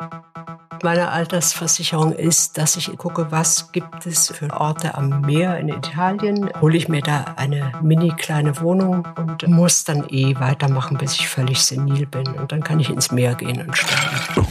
Meine Altersversicherung ist, dass ich gucke, was gibt es für Orte am Meer in Italien. Hole ich mir da eine mini kleine Wohnung und muss dann weitermachen, bis ich völlig senil bin. Und dann kann ich ins Meer gehen und sterben.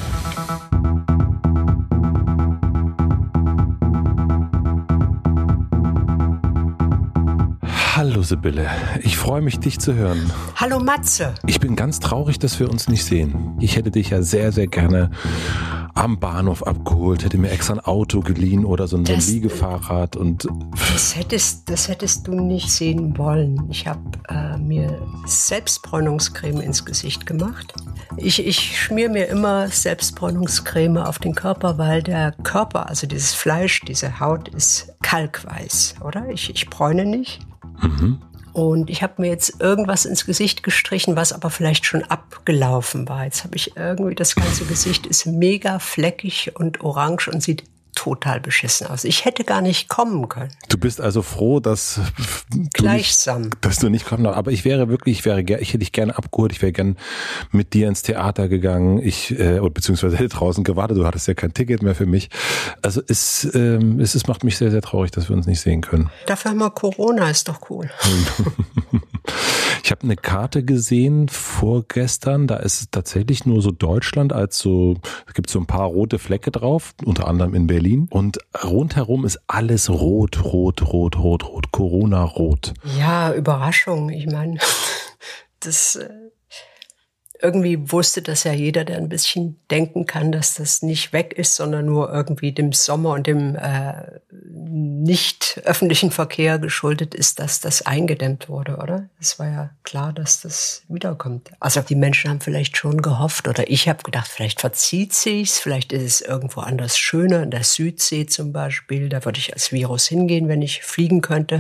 Hallo Sibylle, ich freue mich, dich zu hören. Hallo Matze. Ich bin ganz traurig, dass wir uns nicht sehen. Ich hätte dich ja sehr, sehr gerne am Bahnhof abgeholt, hätte mir extra ein Auto geliehen oder so ein Liegefahrrad. Und das hättest du nicht sehen wollen. Ich habe mir Selbstbräunungscreme ins Gesicht gemacht. Ich schmier mir immer Selbstbräunungscreme auf den Körper, weil der Körper, also dieses Fleisch, diese Haut ist kalkweiß, oder? Ich bräune nicht. Mhm. Und ich habe mir jetzt irgendwas ins Gesicht gestrichen, was aber vielleicht schon abgelaufen war. Jetzt habe ich irgendwie, das ganze Gesicht ist mega fleckig und orange und sieht total beschissen aus. Ich hätte gar nicht kommen können. Du bist also froh, dass du nicht kommen darfst. Aber ich hätte dich gerne abgeholt. Ich wäre gerne mit dir ins Theater gegangen. Beziehungsweise hätte draußen gewartet. Du hattest ja kein Ticket mehr für mich. Also es macht mich sehr, sehr traurig, dass wir uns nicht sehen können. Dafür haben wir Corona, ist doch cool. Ich habe eine Karte gesehen vorgestern, da ist es tatsächlich nur so Deutschland es gibt so ein paar rote Flecke drauf, unter anderem in Berlin. Und rundherum ist alles rot, Corona-rot. Ja, Überraschung. Ich meine, das irgendwie wusste das ja jeder, der ein bisschen denken kann, dass das nicht weg ist, sondern nur irgendwie dem Sommer und dem nicht öffentlichen Verkehr geschuldet ist, dass das eingedämmt wurde, oder? Es war ja klar, dass das wiederkommt. Also die Menschen haben vielleicht schon gehofft, oder ich habe gedacht, vielleicht verzieht sich's, vielleicht ist es irgendwo anders schöner, in der Südsee zum Beispiel. Da würde ich als Virus hingehen, wenn ich fliegen könnte.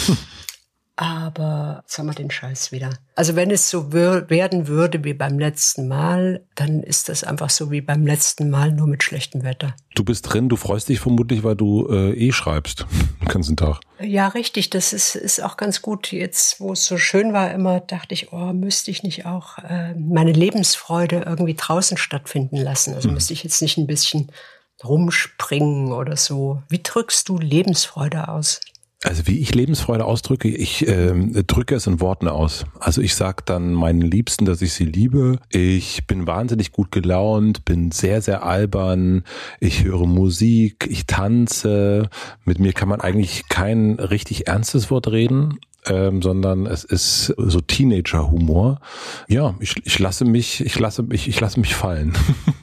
Aber jetzt haben wir den Scheiß wieder. Also wenn es so werden würde wie beim letzten Mal, dann ist das einfach so wie beim letzten Mal, nur mit schlechtem Wetter. Du bist drin, du freust dich vermutlich, weil du schreibst den ganzen Tag. Ja, richtig, das ist auch ganz gut. Jetzt, wo es so schön war, immer dachte ich, müsste ich nicht auch meine Lebensfreude irgendwie draußen stattfinden lassen. Also müsste ich jetzt nicht ein bisschen rumspringen oder so. Wie drückst du Lebensfreude aus? Also wie ich Lebensfreude ausdrücke, ich drücke es in Worten aus. Also ich sage dann meinen Liebsten, dass ich sie liebe. Ich bin wahnsinnig gut gelaunt, bin sehr, sehr albern. Ich höre Musik, ich tanze. Mit mir kann man eigentlich kein richtig ernstes Wort reden, sondern es ist so Teenager-Humor. Ja, ich lasse mich fallen.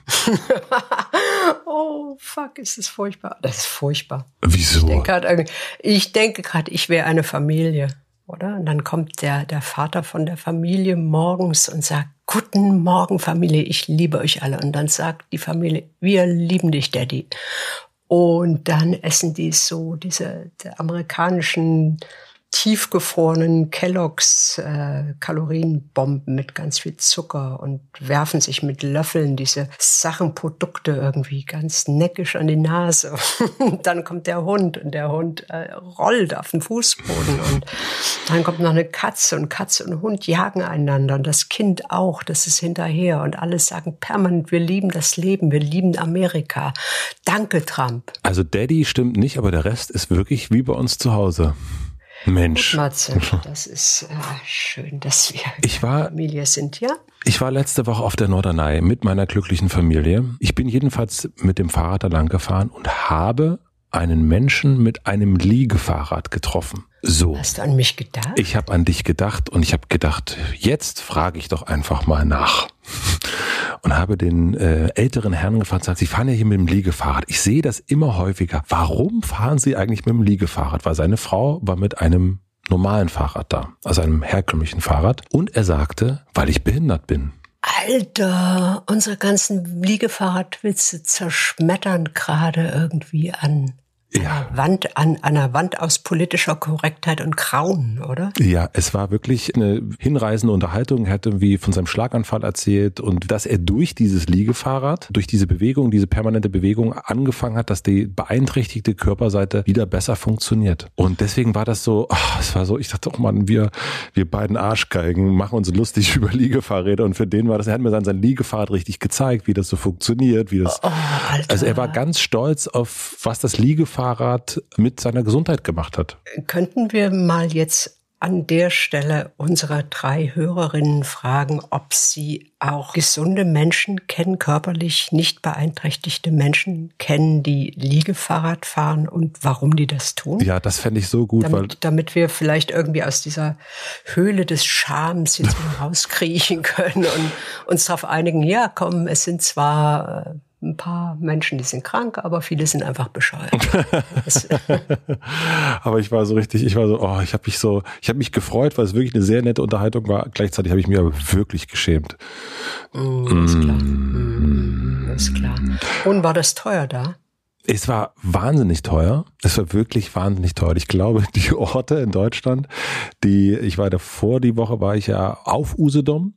Oh, fuck, ist das furchtbar. Das ist furchtbar. Wieso? Ich denke gerade, ich wäre eine Familie, oder? Und dann kommt der Vater von der Familie morgens und sagt, guten Morgen, Familie, ich liebe euch alle. Und dann sagt die Familie, wir lieben dich, Daddy. Und dann essen die so diese amerikanischen tiefgefrorenen Kellogg's Kalorienbomben mit ganz viel Zucker und werfen sich mit Löffeln diese Produkte irgendwie ganz neckisch an die Nase. Und dann kommt der Hund und der Hund rollt auf den Fußboden und dann kommt noch eine Katze und Hund jagen einander und das Kind auch, das ist hinterher und alle sagen permanent, wir lieben das Leben, wir lieben Amerika. Danke, Trump. Also Daddy stimmt nicht, aber der Rest ist wirklich wie bei uns zu Hause. Mensch. Gut, Matze, das ist schön, dass wir Familie sind, ja? Ich war letzte Woche auf der Norderney mit meiner glücklichen Familie. Ich bin jedenfalls mit dem Fahrrad da lang gefahren und habe einen Menschen mit einem Liegefahrrad getroffen. So. Hast du an mich gedacht? Ich habe an dich gedacht und ich habe gedacht, jetzt frage ich doch einfach mal nach. Und habe den älteren Herrn gefragt, sagt, Sie fahren ja hier mit dem Liegefahrrad. Ich sehe das immer häufiger. Warum fahren Sie eigentlich mit dem Liegefahrrad? Weil seine Frau war mit einem normalen Fahrrad da, also einem herkömmlichen Fahrrad. Und er sagte, weil ich behindert bin. Alter, unsere ganzen Liegefahrradwitze zerschmettern gerade irgendwie an An einer Wand aus politischer Korrektheit und Grauen, oder? Ja, es war wirklich eine hinreißende Unterhaltung. Er hat irgendwie von seinem Schlaganfall erzählt und dass er durch dieses Liegefahrrad, durch diese Bewegung, diese permanente Bewegung angefangen hat, dass die beeinträchtigte Körperseite wieder besser funktioniert. Und deswegen war das so, es war so, ich dachte, oh Mann, wir beiden Arschgeigen machen uns lustig über Liegefahrräder und für den war das, er hat mir dann sein Liegefahrrad richtig gezeigt, wie das so funktioniert, wie das, also er war ganz stolz auf, was das Liegefahrrad mit seiner Gesundheit gemacht hat. Könnten wir mal jetzt an der Stelle unsere 3 Hörerinnen fragen, ob sie auch gesunde Menschen kennen, körperlich nicht beeinträchtigte Menschen kennen, die Liegefahrrad fahren und warum die das tun? Ja, das fände ich so gut. Damit wir vielleicht irgendwie aus dieser Höhle des Schams jetzt mal rauskriechen können und uns darauf einigen, ja komm, es sind zwar ein paar Menschen, die sind krank, aber viele sind einfach bescheuert. Aber ich habe mich gefreut, weil es wirklich eine sehr nette Unterhaltung war. Gleichzeitig habe ich mich aber wirklich geschämt. Ist klar. Und war das teuer da? Es war wahnsinnig teuer. Es war wirklich wahnsinnig teuer. Ich glaube, die Orte in Deutschland, die Woche war ich ja auf Usedom.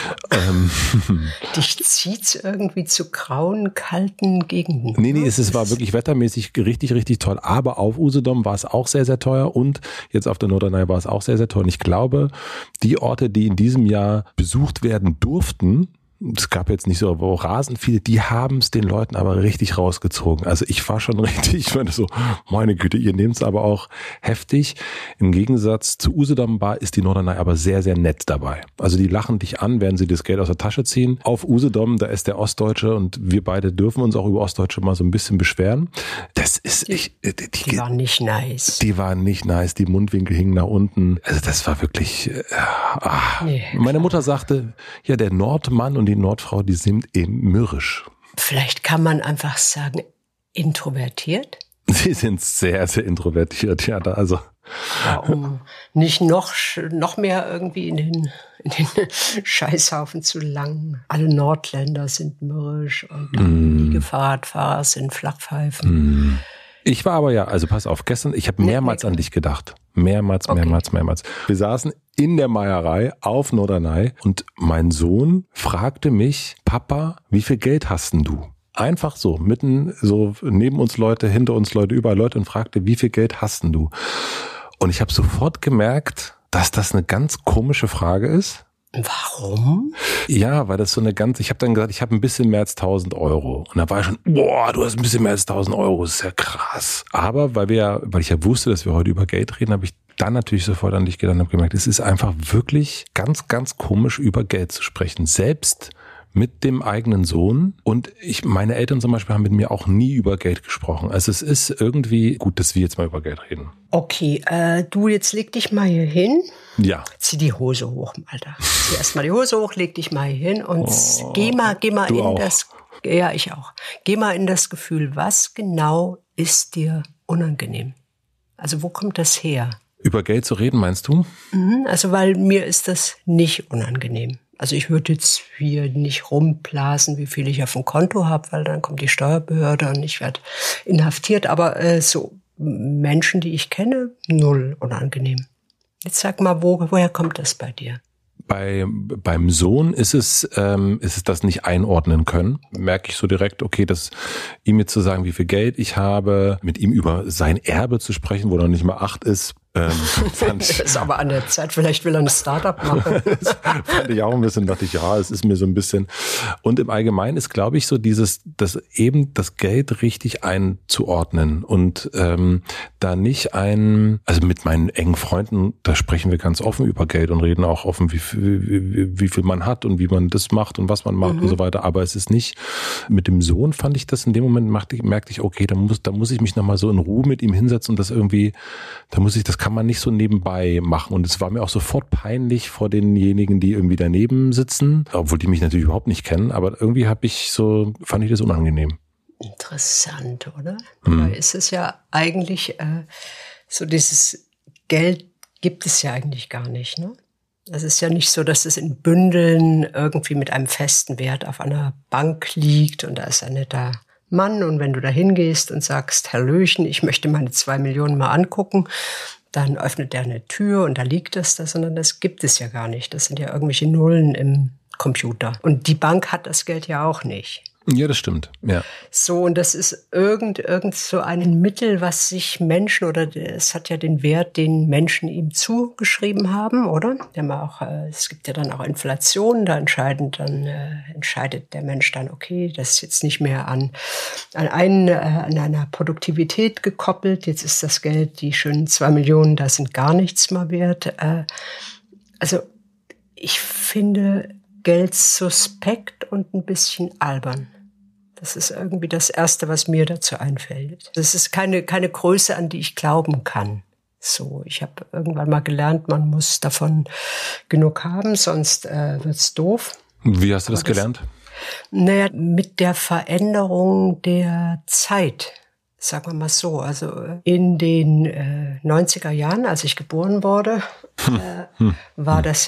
Dich zieht's irgendwie zu grauen, kalten Gegenden. Nee, es war wirklich wettermäßig richtig, richtig toll. Aber auf Usedom war es auch sehr, sehr teuer und jetzt auf der Norderney war es auch sehr, sehr toll. Und ich glaube, die Orte, die in diesem Jahr besucht werden durften, es gab jetzt nicht so rasend viele, die haben es den Leuten aber richtig rausgezogen. Also ich war schon richtig, ich meine so, meine Güte, ihr nehmt es aber auch heftig. Im Gegensatz zu Usedom Bar ist die Norderney aber sehr, sehr nett dabei. Also die lachen dich an, während sie das Geld aus der Tasche ziehen. Auf Usedom, da ist der Ostdeutsche und wir beide dürfen uns auch über Ostdeutsche mal so ein bisschen beschweren. Das ist, die waren nicht nice. Die waren nicht nice, die Mundwinkel hingen nach unten. Also das war wirklich, Meine Mutter sagte, ja, der Nordmann und die Nordfrau, die sind eben mürrisch. Vielleicht kann man einfach sagen, introvertiert? Sie sind sehr, sehr introvertiert, ja. Also. Ja, um nicht noch mehr irgendwie in den Scheißhaufen zu langen. Alle Nordländer sind mürrisch und die Liegefahrradfahrer sind Flachpfeifen. Ich war aber also pass auf, gestern, ich habe mehrmals an dich gedacht. Mehrmals. Wir saßen in der Meierei auf Norderney und mein Sohn fragte mich, Papa, wie viel Geld hast denn du? Einfach so, mitten so neben uns Leute, hinter uns Leute, überall Leute und fragte, wie viel Geld hast denn du? Und ich habe sofort gemerkt, dass das eine ganz komische Frage ist. Warum? Ja, weil das so ich habe dann gesagt, ich habe ein bisschen mehr als 1.000 Euro. Und da war ich schon, boah, du hast ein bisschen mehr als 1.000 Euro, das ist ja krass. Aber weil ich ja wusste, dass wir heute über Geld reden, habe ich dann natürlich sofort an dich gedacht und habe gemerkt, es ist einfach wirklich ganz, ganz komisch, über Geld zu sprechen. Selbst mit dem eigenen Sohn. Und meine Eltern zum Beispiel haben mit mir auch nie über Geld gesprochen. Also es ist irgendwie gut, dass wir jetzt mal über Geld reden. Okay, du, jetzt leg dich mal hier hin. Ja. Zieh die Hose hoch, Alter. Zieh erst mal die Hose hoch, leg dich mal hier hin und geh mal in auch. Ja, ich auch. Geh mal in das Gefühl, was genau ist dir unangenehm? Also wo kommt das her? Über Geld zu reden, meinst du? Also weil mir ist das nicht unangenehm. Also ich würde jetzt hier nicht rumblasen, wie viel ich auf dem Konto habe, weil dann kommt die Steuerbehörde und ich werde inhaftiert. Aber so Menschen, die ich kenne, null unangenehm. Jetzt sag mal, woher kommt das bei dir? Beim Sohn ist es das nicht einordnen können. Merke ich so direkt, okay, ihm jetzt zu sagen, wie viel Geld ich habe, mit ihm über sein Erbe zu sprechen, wo er nicht mal 8 ist, das ist aber an der Zeit, vielleicht will er ein Startup machen. Das fand ich auch ein bisschen, dachte ich, ja, es ist mir so ein bisschen. Und im Allgemeinen ist, glaube ich, so das Geld richtig einzuordnen und da nicht also mit meinen engen Freunden, da sprechen wir ganz offen über Geld und reden auch offen, wie viel man hat und wie man das macht und was man macht und so weiter. Aber es ist nicht, mit dem Sohn fand ich das in dem Moment, merkte ich, okay, da muss ich mich nochmal so in Ruhe mit ihm hinsetzen und das irgendwie, das kann man nicht so nebenbei machen. Und es war mir auch sofort peinlich vor denjenigen, die irgendwie daneben sitzen, obwohl die mich natürlich überhaupt nicht kennen, aber irgendwie fand ich das unangenehm. Interessant, oder? Da ist es ja eigentlich, so dieses Geld gibt es ja eigentlich gar nicht, ne? Es ist ja nicht so, dass es in Bündeln irgendwie mit einem festen Wert auf einer Bank liegt und da ist ein netter Mann. Und wenn du da hingehst und sagst, Hallöchen, ich möchte meine 2 Millionen mal angucken, dann öffnet der eine Tür und da liegt das, sondern das gibt es ja gar nicht. Das sind ja irgendwelche Nullen im Computer. Und die Bank hat das Geld ja auch nicht. Ja, das stimmt. Ja. So, und das ist irgend so ein Mittel, was sich Menschen, oder es hat ja den Wert, den Menschen ihm zugeschrieben haben, oder? Es gibt ja dann auch Inflation, da entscheidet der Mensch dann, okay, das ist jetzt nicht mehr an einer Produktivität gekoppelt, jetzt ist das Geld, die schönen 2 Millionen, da sind gar nichts mehr wert. Also, ich finde Geld suspekt und ein bisschen albern. Das ist irgendwie das Erste, was mir dazu einfällt. Das ist keine Größe, an die ich glauben kann. So, ich habe irgendwann mal gelernt, man muss davon genug haben, sonst wird's doof. Wie hast du das gelernt? Naja, mit der Veränderung der Zeit. Sagen wir mal so, also in den 90er Jahren, als ich geboren wurde, war das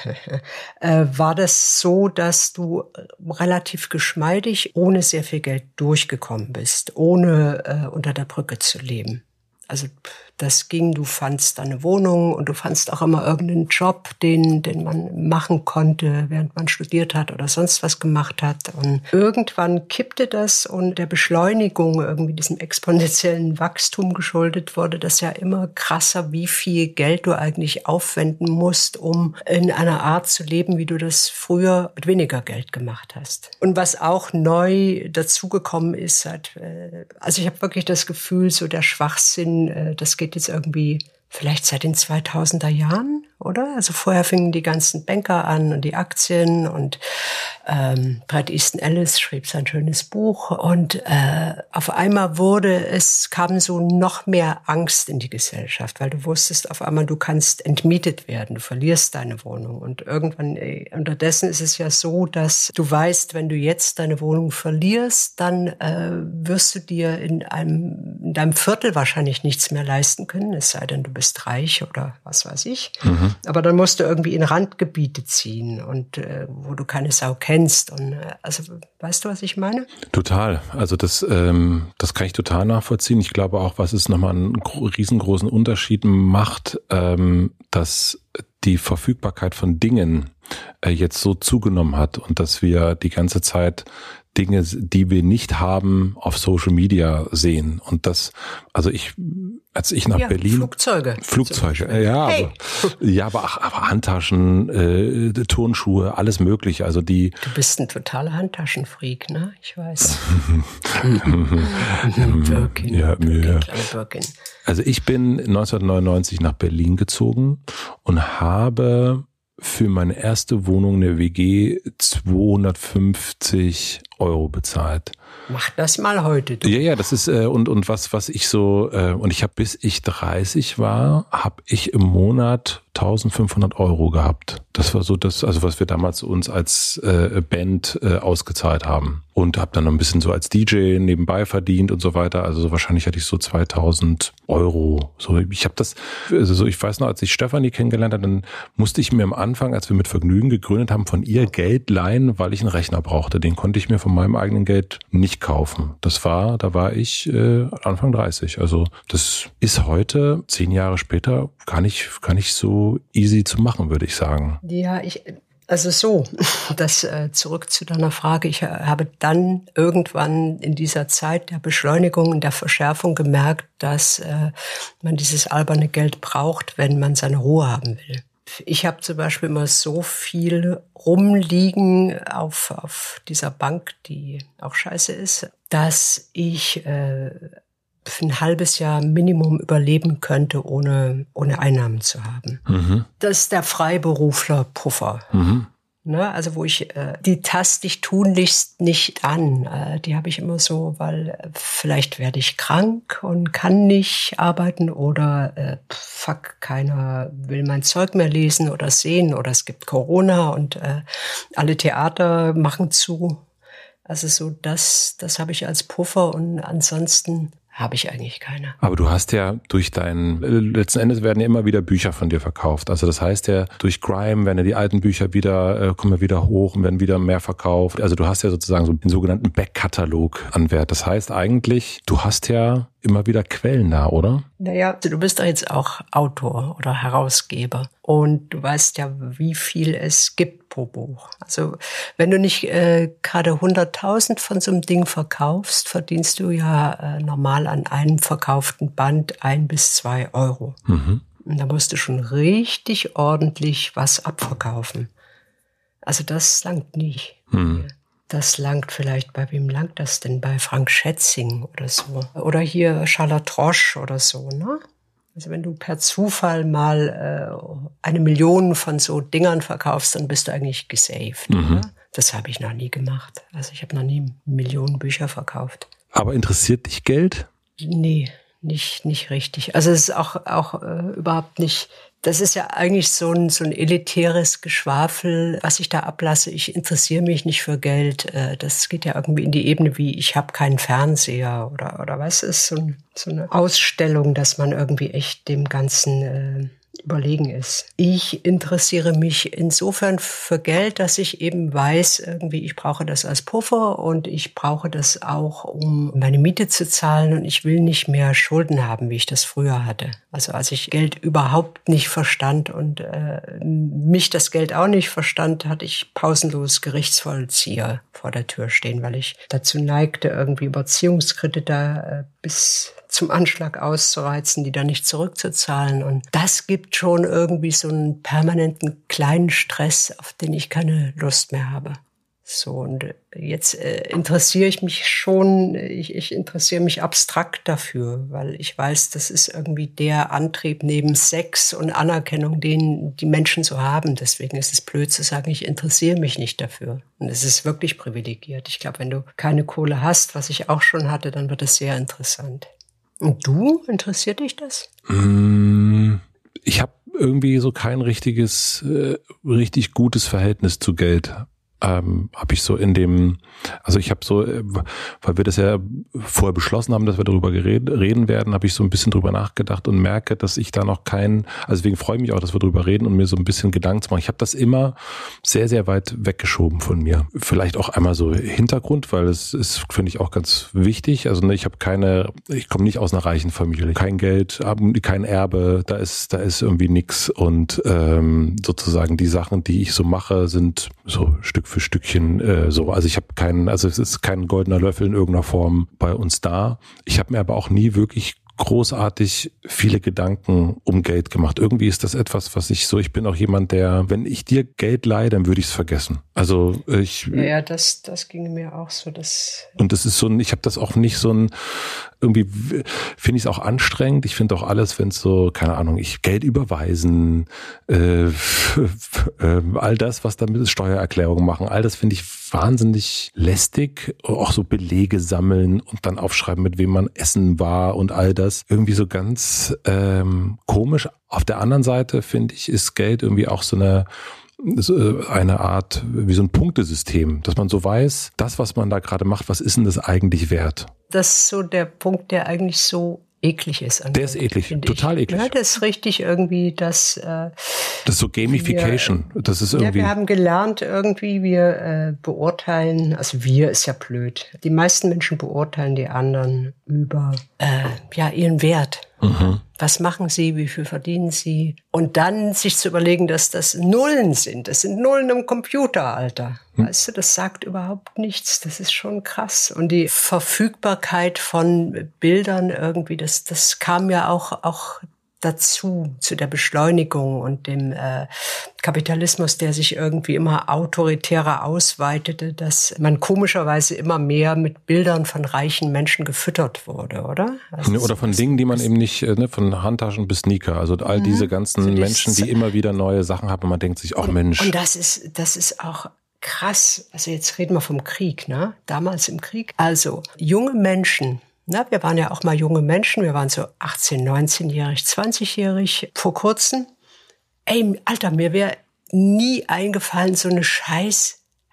so, dass du relativ geschmeidig, ohne sehr viel Geld durchgekommen bist, ohne unter der Brücke zu leben. Also das ging, du fandst eine Wohnung und du fandst auch immer irgendeinen Job, den man machen konnte, während man studiert hat oder sonst was gemacht hat. Und irgendwann kippte das und der Beschleunigung, irgendwie diesem exponentiellen Wachstum geschuldet, wurde das ja immer krasser, wie viel Geld du eigentlich aufwenden musst, um in einer Art zu leben, wie du das früher mit weniger Geld gemacht hast. Und was auch neu dazugekommen ist, also ich habe wirklich das Gefühl, so der Schwachsinn, das geht jetzt irgendwie vielleicht seit den 2000er Jahren, oder? Also vorher fingen die ganzen Banker an und die Aktien und Bret Easton Ellis schrieb sein schönes Buch und auf einmal kam so noch mehr Angst in die Gesellschaft, weil du wusstest auf einmal, du kannst entmietet werden, du verlierst deine Wohnung und irgendwann, unterdessen ist es ja so, dass du weißt, wenn du jetzt deine Wohnung verlierst, dann wirst du dir in deinem Viertel wahrscheinlich nichts mehr leisten können, es sei denn, du bist reich oder was weiß ich. Mhm. Aber dann musst du irgendwie in Randgebiete ziehen und wo du keine Sau kennst. Und also weißt du, was ich meine? Total. Also das kann ich total nachvollziehen. Ich glaube auch, was es nochmal einen riesengroßen Unterschied macht, dass die Verfügbarkeit von Dingen jetzt so zugenommen hat und dass wir die ganze Zeit Dinge, die wir nicht haben, auf Social Media sehen. Und das, also als ich nach Berlin... Flugzeuge, ja, hey. aber Handtaschen, Turnschuhe, alles mögliche. Also Du bist ein totaler Handtaschenfreak, ne? Ich weiß. Birkin. Also ich bin 1999 nach Berlin gezogen und habe für meine erste Wohnung eine WG 250 € bezahlt. Mach das mal heute. Du. Ja, das ist und was ich so und ich habe bis ich 30 war, habe ich im Monat 1.500 € gehabt. Das war so das, also was wir damals uns als Band ausgezahlt haben. Und habe dann noch ein bisschen so als DJ nebenbei verdient und so weiter. Also so wahrscheinlich hatte ich so 2.000 €. So, ich habe das, also so, ich weiß noch, als ich Stefanie kennengelernt habe, dann musste ich mir am Anfang, als wir mit Vergnügen gegründet haben, von ihr Geld leihen, weil ich einen Rechner brauchte. Den konnte ich mir von meinem eigenen Geld nicht kaufen. Da war ich Anfang 30. Also das ist heute, 10 Jahre später, gar nicht so easy zu machen, würde ich sagen. Ja, zurück zu deiner Frage. Ich habe dann irgendwann in dieser Zeit der Beschleunigung und der Verschärfung gemerkt, dass man dieses alberne Geld braucht, wenn man seine Ruhe haben will. Ich habe zum Beispiel immer so viel rumliegen auf dieser Bank, die auch scheiße ist, dass ich für ein halbes Jahr Minimum überleben könnte, ohne Einnahmen zu haben. Mhm. Das ist der Freiberufler-Puffer. Mhm. Ne, also wo die taste ich tunlichst nicht an. Die habe ich immer so, weil vielleicht werde ich krank und kann nicht arbeiten oder keiner will mein Zeug mehr lesen oder sehen oder es gibt Corona und alle Theater machen zu. Also so das habe ich als Puffer und ansonsten habe ich eigentlich keine. Aber du hast ja letzten Endes werden ja immer wieder Bücher von dir verkauft. Also das heißt ja, durch Grime werden ja die alten Bücher kommen ja wieder hoch und werden wieder mehr verkauft. Also du hast ja sozusagen so den sogenannten Backkatalog an Wert. Das heißt eigentlich, du hast ja immer wieder Quellen da, oder? Naja, du bist doch jetzt auch Autor oder Herausgeber und du weißt ja, wie viel es gibt pro Buch. Also wenn du nicht gerade 100.000 von so einem Ding verkaufst, verdienst du ja normal an einem verkauften Band 1 bis 2 Euro. Und da musst du schon richtig ordentlich was abverkaufen. Also das langt nicht. Das langt vielleicht, bei wem langt das denn? Bei Frank Schätzing oder so. Oder hier Charlotte Roche oder so, ne? Also wenn du per Zufall mal 1 Million von so Dingern verkaufst, dann bist du eigentlich gesaved. Oder? Das habe ich noch nie gemacht. Also ich habe noch nie Millionen Bücher verkauft. Aber interessiert dich Geld? Nee, nicht richtig. Also es ist auch überhaupt nicht. Das ist ja eigentlich so ein elitäres Geschwafel, was ich da ablasse. Ich interessiere mich nicht für Geld. Das geht ja irgendwie in die Ebene wie, ich habe keinen Fernseher oder was ist so eine Ausstellung, dass man irgendwie echt dem Ganzen überlegen ist. Ich interessiere mich insofern für Geld, dass ich eben weiß, irgendwie, ich brauche das als Puffer und ich brauche das auch, um meine Miete zu zahlen und ich will nicht mehr Schulden haben, wie ich das früher hatte. Also als ich Geld überhaupt nicht verstand und mich das Geld auch nicht verstand, hatte ich pausenlos Gerichtsvollzieher vor der Tür stehen, weil ich dazu neigte, irgendwie Überziehungskredite bis zum Anschlag auszureizen, die dann nicht zurückzuzahlen. Und das gibt schon irgendwie so einen permanenten kleinen Stress, auf den ich keine Lust mehr habe. So, und jetzt interessiere ich mich schon, ich interessiere mich abstrakt dafür, weil ich weiß, das ist irgendwie der Antrieb neben Sex und Anerkennung, den die Menschen so haben. Deswegen ist es blöd zu sagen, ich interessiere mich nicht dafür. Und es ist wirklich privilegiert. Ich glaube, wenn du keine Kohle hast, was ich auch schon hatte, dann wird es sehr interessant. Und du? Interessiert dich das? Ich habe irgendwie so kein richtig gutes Verhältnis zu Geld. Habe ich so also ich habe so, weil wir das ja vorher beschlossen haben, dass wir darüber reden werden, habe ich so ein bisschen drüber nachgedacht und merke, dass ich da noch also deswegen freue ich mich auch, dass wir drüber reden und mir so ein bisschen Gedanken zu machen. Ich habe das immer sehr, sehr weit weggeschoben von mir. Vielleicht auch einmal so Hintergrund, weil es ist, finde ich, auch ganz wichtig. Also ich komme nicht aus einer reichen Familie. Kein Geld, kein Erbe, da ist irgendwie nix und sozusagen die Sachen, die ich so mache, sind so Stück für Stückchen so. Also ich habe es ist kein goldener Löffel in irgendeiner Form bei uns da. Ich habe mir aber auch nie wirklich großartig viele Gedanken um Geld gemacht. Irgendwie ist das etwas, ich bin auch jemand, der, wenn ich dir Geld leihe, dann würde ich es vergessen. Also Ja, das ging mir auch so. Und das ist ich habe das auch nicht irgendwie finde ich es auch anstrengend. Ich finde auch alles, wenn es so, keine Ahnung, Geld überweisen, all das, was damit ist, Steuererklärungen machen, all das finde ich wahnsinnig lästig. Auch so Belege sammeln und dann aufschreiben, mit wem man essen war und all das. Irgendwie so ganz komisch. Auf der anderen Seite, finde ich, ist Geld irgendwie auch so eine Art, wie so ein Punktesystem, dass man so weiß, das, was man da gerade macht, was ist denn das eigentlich wert? Das ist so der Punkt, der eigentlich so eklig ist. Der ist eklig, total eklig. Ja, das ist richtig irgendwie, das ist so Gamification. Das ist irgendwie. Ja, wir haben gelernt irgendwie, wir beurteilen, also wir ist ja blöd. Die meisten Menschen beurteilen die anderen über ihren Wert. Was machen sie? Wie viel verdienen sie? Und dann sich zu überlegen, dass das Nullen sind. Das sind Nullen im Computer, Alter. Weißt du, das sagt überhaupt nichts. Das ist schon krass. Und die Verfügbarkeit von Bildern irgendwie, das kam ja auch dazu, zu der Beschleunigung und dem Kapitalismus, der sich irgendwie immer autoritärer ausweitete, dass man komischerweise immer mehr mit Bildern von reichen Menschen gefüttert wurde, oder? Also oder von Dingen, die man eben nicht, von Handtaschen bis Sneaker, also all diese ganzen Menschen, die immer wieder neue Sachen haben und man denkt sich, ach Mensch. Und das ist auch krass. Also jetzt reden wir vom Krieg, ne? Damals im Krieg. Also junge Menschen, wir waren ja auch mal junge Menschen, wir waren so 18-, 19-jährig, 20-jährig vor kurzem. Ey, Alter, mir wäre nie eingefallen, so eine scheiß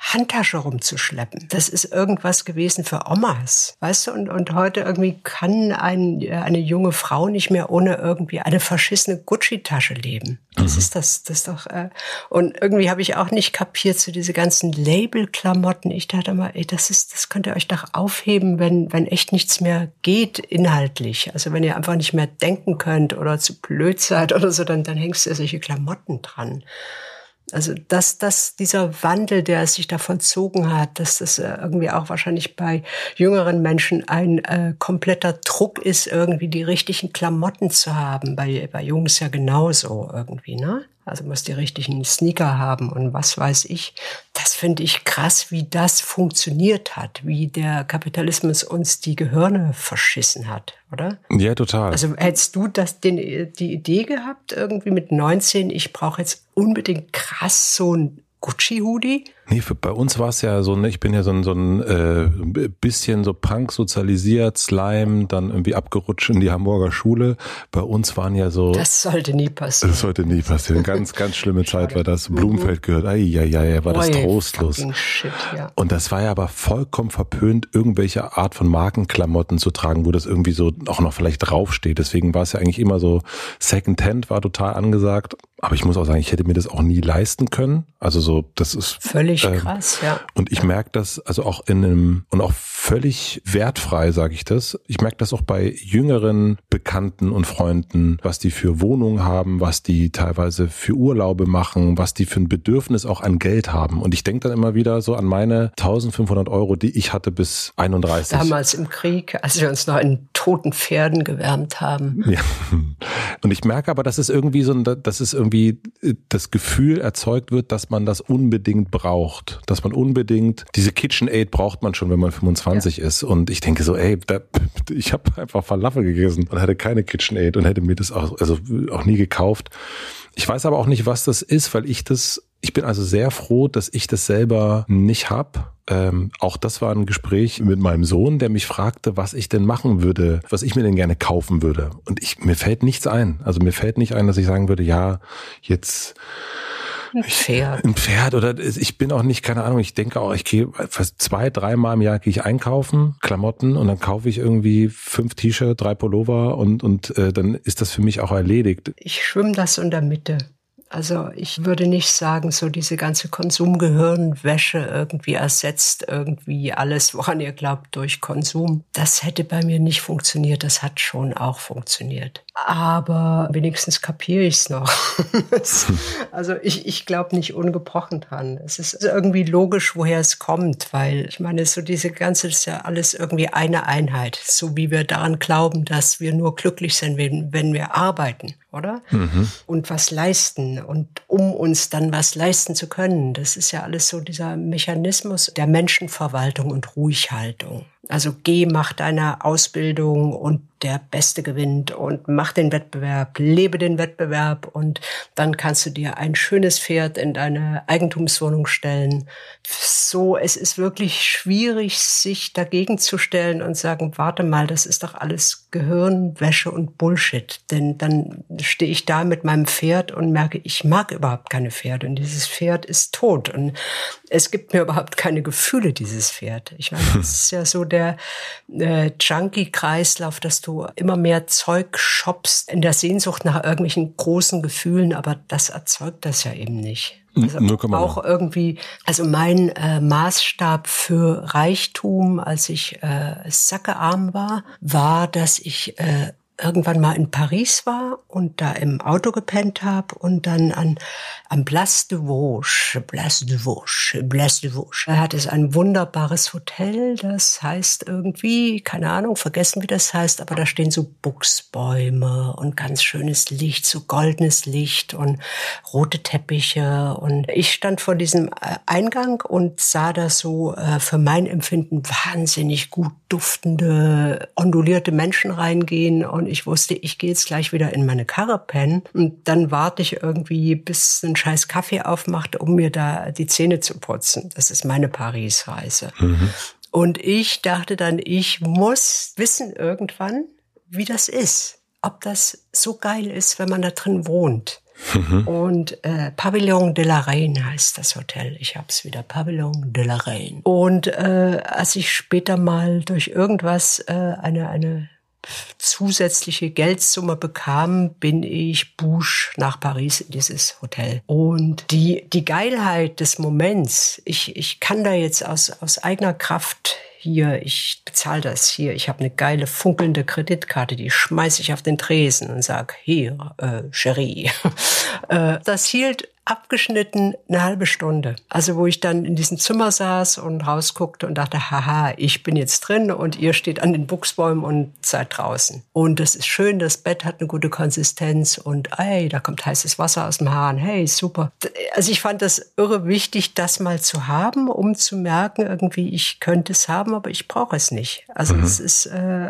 Handtasche rumzuschleppen. Das ist irgendwas gewesen für Omas, weißt du? Und heute irgendwie kann eine junge Frau nicht mehr ohne irgendwie eine verschissene Gucci-Tasche leben. Das ist doch. Und irgendwie habe ich auch nicht kapiert, so diese ganzen Label-Klamotten. Ich dachte mal, das könnt ihr euch doch aufheben, wenn echt nichts mehr geht inhaltlich. Also wenn ihr einfach nicht mehr denken könnt oder zu blöd seid oder so, dann hängst du solche Klamotten dran. Also dieser Wandel, der sich da vollzogen hat, dass das irgendwie auch wahrscheinlich bei jüngeren Menschen ein kompletter Druck ist, irgendwie die richtigen Klamotten zu haben. Bei Jungs ja genauso irgendwie, ne? Also muss die richtigen Sneaker haben und was weiß ich. Das finde ich krass, wie das funktioniert hat, wie der Kapitalismus uns die Gehirne verschissen hat, oder? Ja, total. Also hättest du die Idee gehabt, irgendwie mit 19, ich brauche jetzt unbedingt krass so ein Gucci-Hoodie? Nee, bei uns war es ja so, ne, ich bin ja so ein bisschen so Punk sozialisiert, Slime, dann irgendwie abgerutscht in die Hamburger Schule. Bei uns waren ja so... Das sollte nie passieren. Das sollte nie passieren. Ganz, ganz schlimme Zeit war das. Blumenfeld gehört. War das trostlos. Shit, ja. Und das war ja aber vollkommen verpönt, irgendwelche Art von Markenklamotten zu tragen, wo das irgendwie so auch noch vielleicht draufsteht. Deswegen war es ja eigentlich immer so, Secondhand war total angesagt. Aber ich muss auch sagen, ich hätte mir das auch nie leisten können. Also so, das ist... Völlig krass, ja. Und ich merke das also auch und auch völlig wertfrei, sage ich das. Ich merke das auch bei jüngeren Bekannten und Freunden, was die für Wohnungen haben, was die teilweise für Urlaube machen, was die für ein Bedürfnis auch an Geld haben. Und ich denke dann immer wieder so an meine 1.500 €, die ich hatte bis 31. Damals im Krieg, als wir uns noch in toten Pferden gewärmt haben. Ja. Und ich merke aber, dass es irgendwie das Gefühl erzeugt wird, dass man das unbedingt braucht. Dass man unbedingt, diese KitchenAid braucht man schon, wenn man 25 ist. Und ich denke so, ich habe einfach Falafel gegessen und hatte keine KitchenAid und hätte mir das auch nie gekauft. Ich weiß aber auch nicht, was das ist, weil ich bin also sehr froh, dass ich das selber nicht habe. Auch das war ein Gespräch mit meinem Sohn, der mich fragte, was ich denn machen würde, was ich mir denn gerne kaufen würde. Und mir fällt nichts ein. Also mir fällt nicht ein, dass ich sagen würde, ja, jetzt... Ein Pferd oder ich bin auch nicht, keine Ahnung, ich denke auch, ich gehe fast 2-3 Mal im Jahr gehe ich einkaufen, Klamotten und dann kaufe ich irgendwie 5 T-Shirts, 3 Pullover und dann ist das für mich auch erledigt. Ich schwimme das in der Mitte. Also ich würde nicht sagen, so diese ganze Konsumgehirnwäsche irgendwie ersetzt irgendwie alles, woran ihr glaubt, durch Konsum. Das hätte bei mir nicht funktioniert, das hat schon auch funktioniert. Aber wenigstens kapiere ich es noch. Also ich glaube nicht ungebrochen dran. Es ist irgendwie logisch, woher es kommt, weil ich meine, so diese ganze, das ist ja alles irgendwie eine Einheit. So wie wir daran glauben, dass wir nur glücklich sind, wenn wir arbeiten, oder? Mhm. Und was leisten. Und um uns dann was leisten zu können, das ist ja alles so dieser Mechanismus der Menschenverwaltung und Ruhighaltung. Also geh, mach deine Ausbildung und der Beste gewinnt und mach den Wettbewerb, lebe den Wettbewerb und dann kannst du dir ein schönes Pferd in deine Eigentumswohnung stellen. So, es ist wirklich schwierig, sich dagegen zu stellen und sagen, warte mal, das ist doch alles Gehirnwäsche und Bullshit. Denn dann stehe ich da mit meinem Pferd und merke, ich mag überhaupt keine Pferde und dieses Pferd ist tot und es gibt mir überhaupt keine Gefühle, dieses Pferd. Ich meine, das ist ja so der Junkie-Kreislauf, dass du immer mehr Zeug shoppst in der Sehnsucht nach irgendwelchen großen Gefühlen, aber das erzeugt das ja eben nicht. Also auch irgendwie, also mein Maßstab für Reichtum, als ich sackearm war, dass ich irgendwann mal in Paris war und da im Auto gepennt habe und dann am Place de Vosges. Da hat es ein wunderbares Hotel, das heißt irgendwie, keine Ahnung, vergessen wie das heißt, aber da stehen so Buchsbäume und ganz schönes Licht, so goldenes Licht und rote Teppiche und ich stand vor diesem Eingang und sah da so für mein Empfinden wahnsinnig gut duftende, ondulierte Menschen reingehen und ich wusste, ich gehe jetzt gleich wieder in meine Karre pennen und dann warte ich irgendwie, bis ein scheiß Kaffee aufmacht, um mir da die Zähne zu putzen. Das ist meine Paris-Reise. Mhm. Und ich dachte dann, ich muss wissen irgendwann, wie das ist. Ob das so geil ist, wenn man da drin wohnt. Und Pavillon de la Reine heißt das Hotel. Ich hab's wieder, Pavillon de la Reine. Und als ich später mal durch irgendwas eine zusätzliche Geldsumme bekam, bin ich Bouche nach Paris in dieses Hotel. Und die Geilheit des Moments, ich kann da jetzt aus eigener Kraft hier, ich bezahle das hier, ich habe eine geile funkelnde Kreditkarte, die schmeiße ich auf den Tresen und sag, hier, Chérie. Das hielt abgeschnitten eine halbe Stunde. Also wo ich dann in diesem Zimmer saß und rausguckte und dachte, haha, ich bin jetzt drin und ihr steht an den Buchsbäumen und seid draußen. Und das ist schön, das Bett hat eine gute Konsistenz und ey, da kommt heißes Wasser aus dem Hahn, hey, super. Also ich fand das irre wichtig, das mal zu haben, um zu merken, irgendwie, ich könnte es haben, aber ich brauche es nicht. Also es ist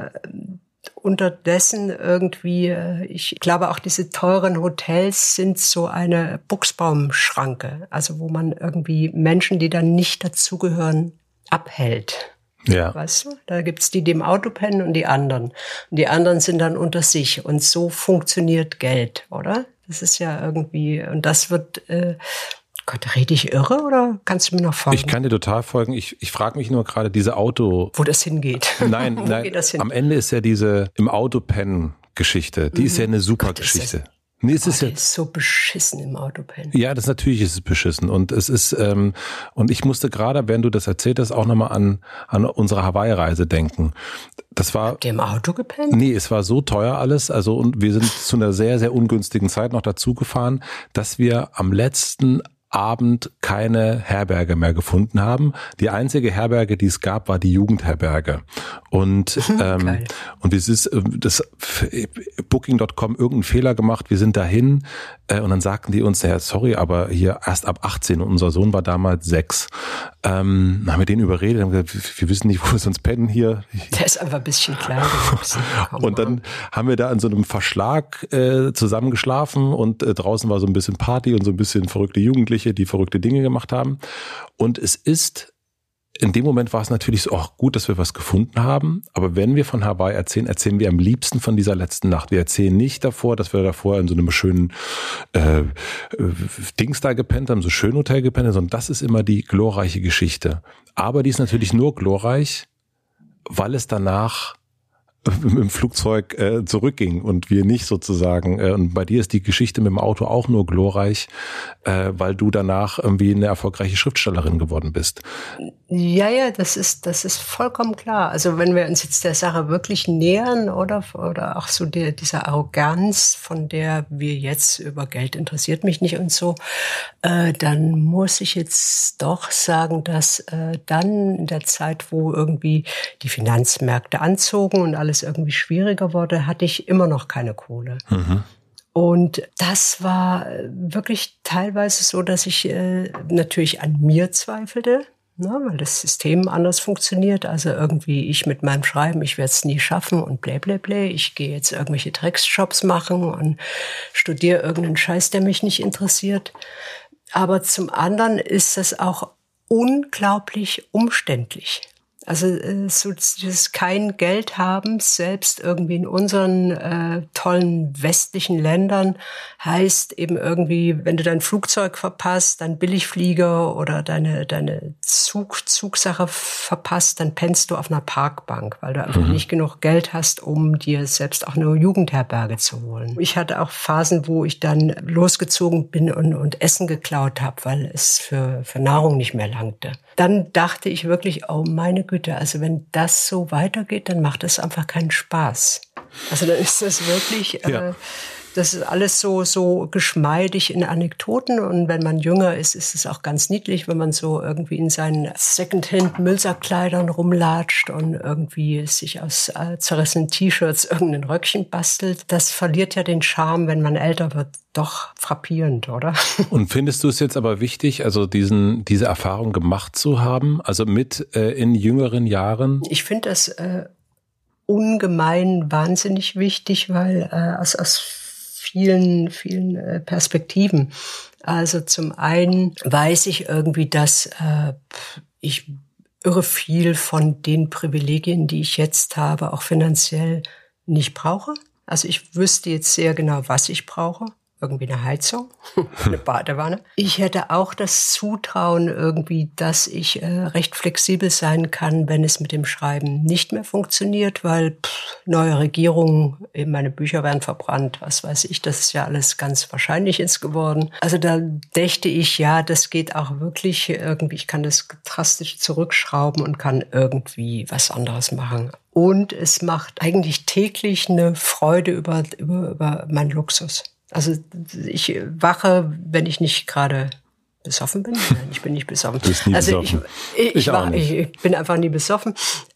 unterdessen irgendwie, ich glaube auch diese teuren Hotels sind so eine Buchsbaumschranke, also wo man irgendwie Menschen, die dann nicht dazugehören, abhält. Ja. Weißt du? Da gibt's die im Auto pennen und die anderen. Und die anderen sind dann unter sich. Und so funktioniert Geld, oder? Das ist ja irgendwie, und das wird... Gott, rede ich irre oder kannst du mir noch folgen? Ich kann dir total folgen. Ich frage mich nur gerade, diese Auto... Wo das hingeht. Nein, Wo geht das hin? Am Ende ist ja diese im Auto-Pennen-Geschichte. Die ist ja eine super Geschichte. Nee, es ist ja so beschissen im Autopennen. Ja, das natürlich ist es beschissen. Und es ist, und ich musste gerade, während du das erzählt hast, auch nochmal an unsere Hawaii-Reise denken. Das war. Habt ihr im Auto gepennt? Nee, es war so teuer alles. Also, und wir sind zu einer sehr, sehr ungünstigen Zeit noch dazu gefahren, dass wir am letzten Abend keine Herberge mehr gefunden haben. Die einzige Herberge, die es gab, war die Jugendherberge. Und und es ist das Booking.com irgendeinen Fehler gemacht. Wir sind dahin und dann sagten die uns, ja, sorry, aber hier erst ab 18 und unser Sohn war damals 6. Dann haben wir den überredet, haben gesagt, wir wissen nicht, wo wir sonst pennen hier. Der ist einfach ein bisschen klein. Und dann haben wir da in so einem Verschlag zusammengeschlafen und draußen war so ein bisschen Party und so ein bisschen verrückte Jugendliche, die verrückte Dinge gemacht haben. Und es ist, in dem Moment war es natürlich so, ach gut, dass wir was gefunden haben. Aber wenn wir von Hawaii erzählen, erzählen wir am liebsten von dieser letzten Nacht. Wir erzählen nicht davor, dass wir davor in so einem schönen Dings da gepennt haben, so schön Hotel gepennt haben, sondern das ist immer die glorreiche Geschichte. Aber die ist natürlich nur glorreich, weil es danach mit dem Flugzeug zurückging und wir nicht sozusagen, und bei dir ist die Geschichte mit dem Auto auch nur glorreich, weil du danach irgendwie eine erfolgreiche Schriftstellerin geworden bist. Ja, das ist vollkommen klar. Also wenn wir uns jetzt der Sache wirklich nähern oder auch so dieser Arroganz, von der wir jetzt über Geld interessiert mich nicht und so, dann muss ich jetzt doch sagen, dass dann in der Zeit, wo irgendwie die Finanzmärkte anzogen und alles irgendwie schwieriger wurde, hatte ich immer noch keine Kohle. Mhm. Und das war wirklich teilweise so, dass ich natürlich an mir zweifelte, ne, weil das System anders funktioniert. Also irgendwie ich mit meinem Schreiben, ich werde es nie schaffen und blablabla. Ich gehe jetzt irgendwelche Drecksjobs machen und studiere irgendeinen Scheiß, der mich nicht interessiert. Aber zum anderen ist das auch unglaublich umständlich. Also so dieses kein Geld haben, selbst irgendwie in unseren tollen westlichen Ländern, heißt eben irgendwie, wenn du dein Flugzeug verpasst, dein Billigflieger oder deine Zugsache verpasst, dann pennst du auf einer Parkbank, weil du einfach nicht genug Geld hast, um dir selbst auch eine Jugendherberge zu holen. Ich hatte auch Phasen, wo ich dann losgezogen bin und Essen geklaut habe, weil es für Nahrung nicht mehr langte. Dann dachte ich wirklich, oh meine Güte, also wenn das so weitergeht, dann macht das einfach keinen Spaß. Also dann ist das wirklich, das ist alles so geschmeidig in Anekdoten und wenn man jünger ist, ist es auch ganz niedlich, wenn man so irgendwie in seinen Secondhand-Müllsackkleidern rumlatscht und irgendwie sich aus zerrissenen T-Shirts irgendein Röckchen bastelt. Das verliert ja den Charme, wenn man älter wird. Doch frappierend, oder? Und findest du es jetzt aber wichtig, also diese Erfahrung gemacht zu haben, also mit in jüngeren Jahren? Ich finde das ungemein wahnsinnig wichtig, weil aus vielen Perspektiven. Also zum einen weiß ich irgendwie, dass ich irre viel von den Privilegien, die ich jetzt habe, auch finanziell nicht brauche. Also ich wüsste jetzt sehr genau, was ich brauche. irgendwie eine Heizung, eine Badewanne. Ich hätte auch das Zutrauen irgendwie, dass ich recht flexibel sein kann, wenn es mit dem Schreiben nicht mehr funktioniert, weil neue Regierungen, eben meine Bücher werden verbrannt, was weiß ich, das ist ja alles ganz wahrscheinlich ist geworden. Also da dächte ich, ja, das geht auch wirklich irgendwie, ich kann das drastisch zurückschrauben und kann irgendwie was anderes machen. Und es macht eigentlich täglich eine Freude über meinen Luxus. Also ich wache, wenn ich nicht gerade besoffen bin. Nein, ich bin nicht besoffen. Du bist nie besoffen. Ich bin einfach nie besoffen.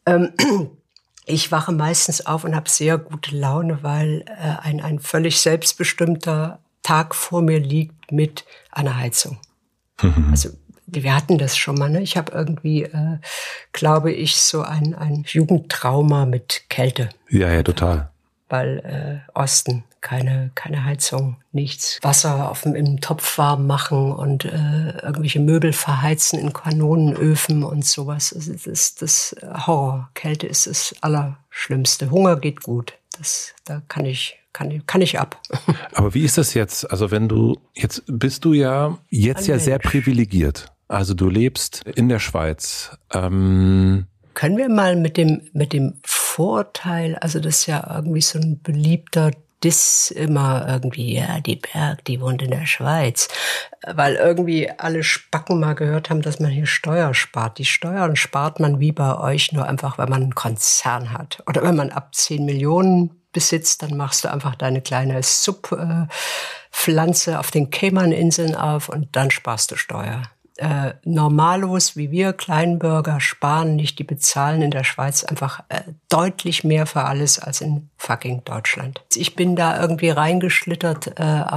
Ich wache meistens auf und habe sehr gute Laune, weil ein völlig selbstbestimmter Tag vor mir liegt mit einer Heizung. Also wir hatten das schon mal. Ne? Ich habe irgendwie, glaube ich, so ein Jugendtrauma mit Kälte. Ja, total. Weil Osten, keine Heizung, nichts. Wasser im Topf warm machen und irgendwelche Möbel verheizen in Kanonenöfen und sowas. Das Horror. Kälte ist das Allerschlimmste. Hunger geht gut. Da kann ich ab. Aber wie ist das jetzt? Also jetzt bist du ja sehr privilegiert. Also du lebst in der Schweiz. Können wir mal mit dem Vorteil, also das ist ja irgendwie so ein beliebter Diss immer irgendwie, ja, die Berg, die wohnt in der Schweiz, weil irgendwie alle Spacken mal gehört haben, dass man hier Steuer spart. Die Steuern spart man wie bei euch nur einfach, wenn man einen Konzern hat. Oder wenn man ab 10 Millionen besitzt, dann machst du einfach deine kleine Subpflanze auf den Cayman-Inseln auf und dann sparst du Steuer. Normalos wie wir Kleinbürger sparen nicht, die bezahlen in der Schweiz einfach deutlich mehr für alles als in fucking Deutschland. Ich bin da irgendwie reingeschlittert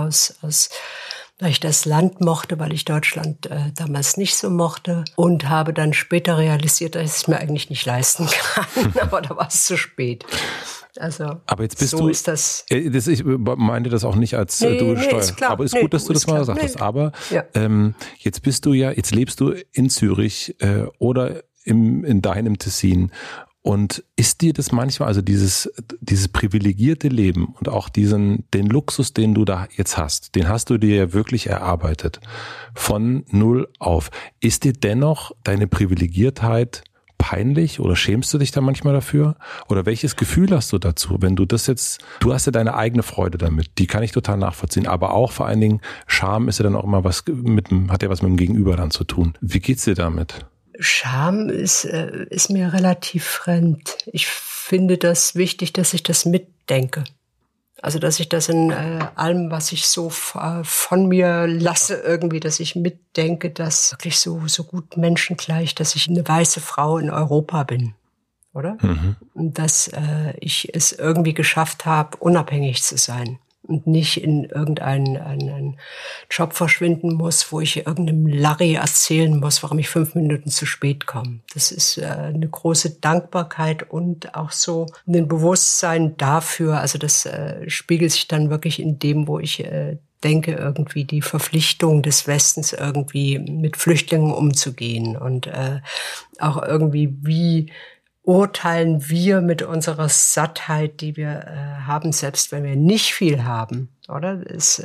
weil ich das Land mochte, weil ich Deutschland damals nicht so mochte und habe dann später realisiert, dass ich es mir eigentlich nicht leisten kann, aber da war es zu spät. Also, aber jetzt bist so du, ist das. Ich meinte das auch nicht als du steuerst. Ist klar. Aber ist gut, dass du das mal gesagt hast. Aber ja. Jetzt lebst du in Zürich oder in deinem Tessin. Und ist dir das manchmal, also dieses privilegierte Leben und auch den Luxus, den du da jetzt hast, den hast du dir ja wirklich erarbeitet. Von null auf. Ist dir dennoch deine Privilegiertheit peinlich oder schämst du dich da manchmal dafür? Oder welches Gefühl hast du dazu, wenn du das jetzt, du hast ja deine eigene Freude damit, die kann ich total nachvollziehen, aber auch vor allen Dingen Scham ist ja dann auch immer hat ja was mit dem Gegenüber dann zu tun. Wie geht's dir damit? Scham ist mir relativ fremd. Ich finde das wichtig, dass ich das mitdenke. Also, dass ich das in allem, was ich so von mir lasse, irgendwie, dass ich mitdenke, dass wirklich so gut menschengleich, dass ich eine weiße Frau in Europa bin, oder? Mhm. Und dass ich es irgendwie geschafft habe, unabhängig zu sein. Und nicht in irgendeinen Job verschwinden muss, wo ich irgendeinem Larry erzählen muss, warum ich 5 Minuten zu spät komme. Das ist eine große Dankbarkeit und auch so ein Bewusstsein dafür. Also das spiegelt sich dann wirklich in dem, wo ich denke, irgendwie die Verpflichtung des Westens irgendwie mit Flüchtlingen umzugehen und auch irgendwie wie urteilen wir mit unserer Sattheit, die wir haben, selbst wenn wir nicht viel haben, oder?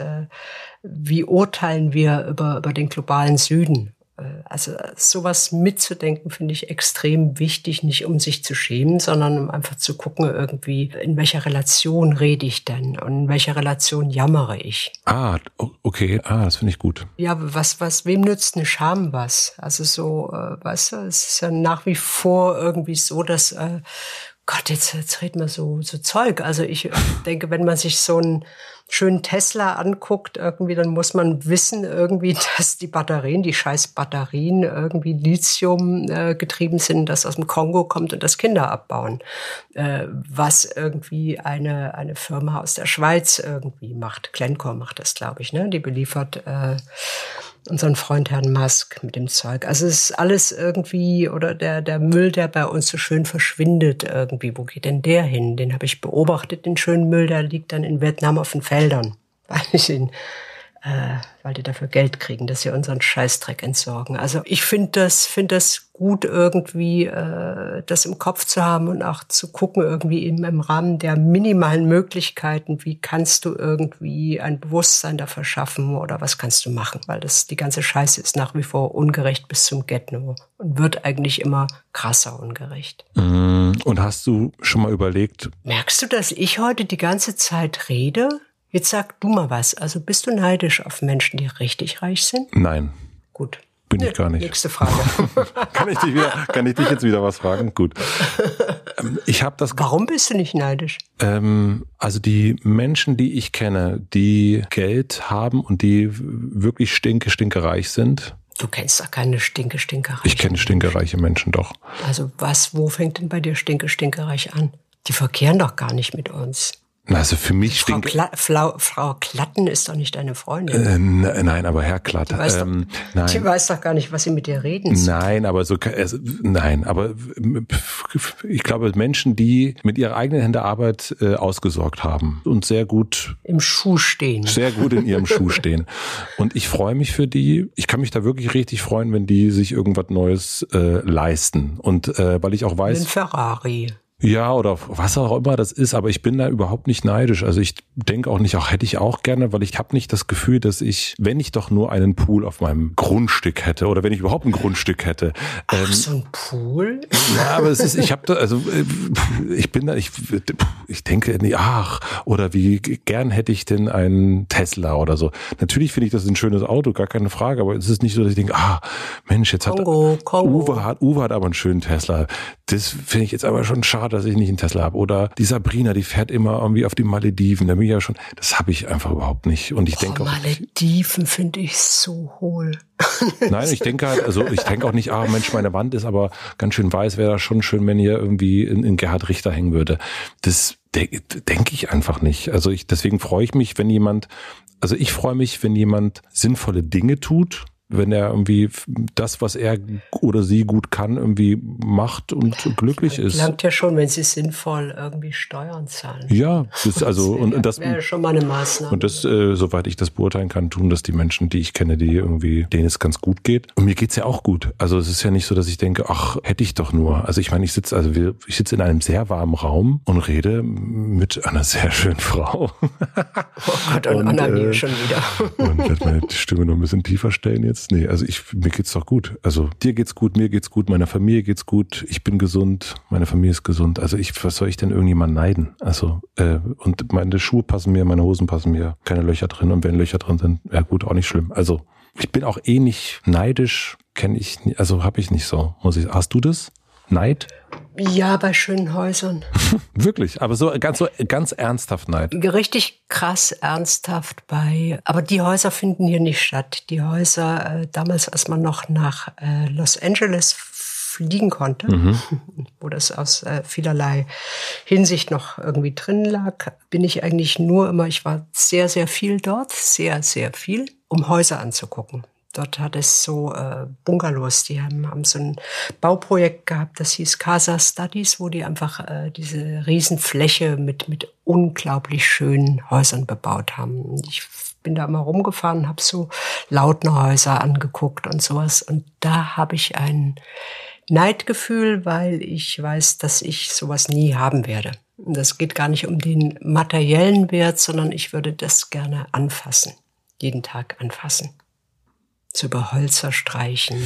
Wie urteilen wir über den globalen Süden? Also sowas mitzudenken, finde ich extrem wichtig, nicht um sich zu schämen, sondern um einfach zu gucken, irgendwie, in welcher Relation rede ich denn und in welcher Relation jammere ich. Okay, das finde ich gut. Ja, wem nützt eine Scham was? Also so, weißt du, es ist ja nach wie vor irgendwie so, dass, Gott, jetzt redet man so Zeug. Also ich denke, wenn man sich so einen schönen Tesla anguckt, irgendwie, dann muss man wissen irgendwie, dass die scheiß Batterien irgendwie Lithium getrieben sind, das aus dem Kongo kommt und das Kinder abbauen. Was irgendwie eine Firma aus der Schweiz irgendwie macht. Glencore macht das, glaube ich, ne? Die beliefert unseren Freund Herrn Musk mit dem Zeug. Also es ist alles irgendwie, oder der Müll, der bei uns so schön verschwindet irgendwie. Wo geht denn der hin? Den habe ich beobachtet, den schönen Müll, der liegt dann in Vietnam auf den Feldern, weil ich ihn weil die dafür Geld kriegen, dass sie unseren Scheißdreck entsorgen. Also ich finde das gut, irgendwie das im Kopf zu haben und auch zu gucken, irgendwie im Rahmen der minimalen Möglichkeiten, wie kannst du irgendwie ein Bewusstsein dafür schaffen oder was kannst du machen, weil die ganze Scheiße ist nach wie vor ungerecht bis zum Get-No und wird eigentlich immer krasser ungerecht. Und hast du schon mal überlegt? Merkst du, dass ich heute die ganze Zeit rede? Jetzt sag du mal was. Also bist du neidisch auf Menschen, die richtig reich sind? Nein. Gut. Bin ich gar nicht. Nächste Frage. Kann ich dich jetzt wieder was fragen? Gut. Warum bist du nicht neidisch? Also die Menschen, die ich kenne, die Geld haben und die wirklich stinkereich sind. Du kennst doch keine stinkereiche. Ich kenne stinkereiche Menschen doch. Also wo fängt denn bei dir stinkereich an? Die verkehren doch gar nicht mit uns. Also für mich Frau Klatten ist doch nicht deine Freundin. Nein, aber Herr Klatt. Die weiß doch gar nicht, was sie mit dir reden soll. Nein, aber ich glaube, Menschen, die mit ihrer eigenen Hände Arbeit ausgesorgt haben und sehr gut im Schuh stehen. Sehr gut in ihrem Schuh stehen. Und ich freue mich für die. Ich kann mich da wirklich richtig freuen, wenn die sich irgendwas Neues leisten. Und weil ich auch weiß. Ein Ferrari. Ja, oder was auch immer das ist, aber ich bin da überhaupt nicht neidisch. Also ich denke auch nicht, hätte ich auch gerne, weil ich habe nicht das Gefühl, dass wenn ich doch nur einen Pool auf meinem Grundstück hätte oder wenn ich überhaupt ein Grundstück hätte. Ach, so ein Pool? Ja, aber ich denke, oder wie gern hätte ich denn einen Tesla oder so. Natürlich finde ich das ein schönes Auto, gar keine Frage, aber es ist nicht so, dass ich denke, Mensch, jetzt Kongo. Uwe hat aber einen schönen Tesla. Das finde ich jetzt aber schon schade, dass ich nicht einen Tesla habe. Oder die Sabrina, die fährt immer irgendwie auf die Malediven. Da bin ich ja schon, das habe ich einfach überhaupt nicht. Und ich denke auch, Malediven finde ich so hohl. Nein, ich denke auch nicht, Mensch, meine Wand ist aber ganz schön weiß, wäre das schon schön, wenn hier irgendwie in Gerhard Richter hängen würde. Das denke ich einfach nicht. Also deswegen freue ich mich, wenn jemand sinnvolle Dinge tut, wenn er irgendwie das, was er oder sie gut kann, irgendwie macht und glücklich ist. Langt ja schon, wenn sie sinnvoll irgendwie Steuern zahlen. Ja, das wäre schon mal eine Maßnahme. Und das, soweit ich das beurteilen kann, tun das die Menschen, die ich kenne, denen es ganz gut geht. Und mir geht's ja auch gut. Also es ist ja nicht so, dass ich denke, hätte ich doch nur. Also ich meine, ich sitze in einem sehr warmen Raum und rede mit einer sehr schönen Frau. Oh Gott, und Anna mir schon wieder. Und ich werde meine Stimme noch ein bisschen tiefer stellen jetzt. Nee, also mir geht's doch gut. Also dir geht's gut, mir geht's gut, meiner Familie geht's gut, ich bin gesund, meine Familie ist gesund. Also was soll ich denn irgendjemand neiden? Also, und meine Schuhe passen mir, meine Hosen passen mir, keine Löcher drin. Und wenn Löcher drin sind, ja gut, auch nicht schlimm. Also ich bin auch nicht neidisch, habe ich nicht so, muss ich. Hast du das? Neid? Ja, bei schönen Häusern. Wirklich, aber so ganz ernsthaft Neid. Richtig krass ernsthaft aber die Häuser finden hier nicht statt. Die Häuser, damals, als man noch nach Los Angeles fliegen konnte, wo das aus vielerlei Hinsicht noch irgendwie drin lag, bin ich eigentlich ich war sehr, sehr viel dort, sehr, sehr viel, um Häuser anzugucken. Dort hat es so Bungalows, die haben so ein Bauprojekt gehabt, das hieß Casa Studies, wo die einfach diese Riesenfläche mit unglaublich schönen Häusern bebaut haben. Ich bin da immer rumgefahren, habe so Lautnerhäuser angeguckt und sowas. Und da habe ich ein Neidgefühl, weil ich weiß, dass ich sowas nie haben werde. Und das geht gar nicht um den materiellen Wert, sondern ich würde das gerne anfassen, jeden Tag anfassen. So über Hölzer streichen.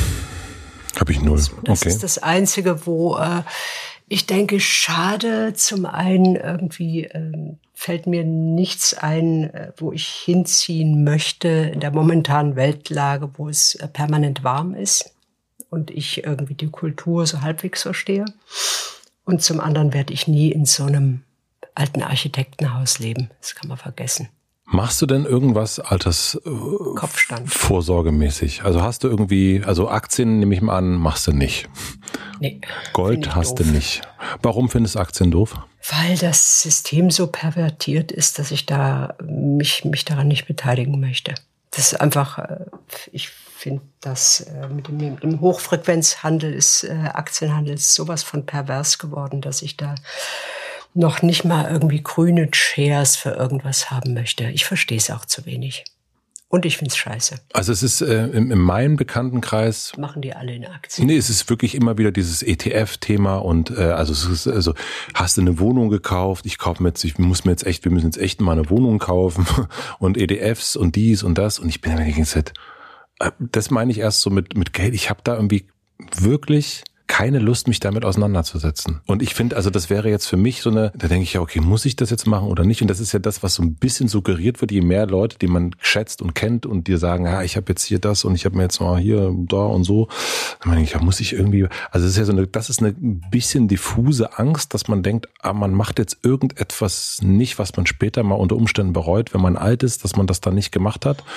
Habe ich null. Das ist das Einzige, wo ich denke, schade. Zum einen irgendwie fällt mir nichts ein, wo ich hinziehen möchte in der momentanen Weltlage, wo es permanent warm ist und ich irgendwie die Kultur so halbwegs verstehe. Und zum anderen werde ich nie in so einem alten Architektenhaus leben. Das kann man vergessen. Machst du denn irgendwas Kopfstand vorsorgemäßig? Also hast du irgendwie, Aktien nehme ich mal an, machst du nicht. Nee. Gold hast du nicht. Warum findest du Aktien doof? Weil das System so pervertiert ist, dass ich mich daran nicht beteiligen möchte. Das ist einfach, ich finde, dass mit dem Hochfrequenzhandel Aktienhandel ist sowas von pervers geworden, dass ich da noch nicht mal irgendwie grüne Shares für irgendwas haben möchte. Ich verstehe es auch zu wenig. Und ich find's scheiße. Also es ist in meinem Bekanntenkreis... Machen die alle in Aktien? Nee, es ist wirklich immer wieder dieses ETF-Thema und also es ist also hast du eine Wohnung gekauft, wir müssen jetzt echt mal eine Wohnung kaufen und ETFs und dies und das und ich bin immer die ganze Zeit, das meine ich erst so mit Geld. Ich habe da irgendwie wirklich keine Lust, mich damit auseinanderzusetzen. Und ich finde, also das wäre jetzt für mich so da denke ich ja, okay, muss ich das jetzt machen oder nicht? Und das ist ja das, was so ein bisschen suggeriert wird, je mehr Leute, die man schätzt und kennt und dir sagen, ja, ich habe jetzt hier das und ich habe mir jetzt mal hier, da und so. Dann meine ich, ja, muss ich irgendwie, also das ist ja das ist eine bisschen diffuse Angst, dass man denkt, man macht jetzt irgendetwas nicht, was man später mal unter Umständen bereut, wenn man alt ist, dass man das dann nicht gemacht hat.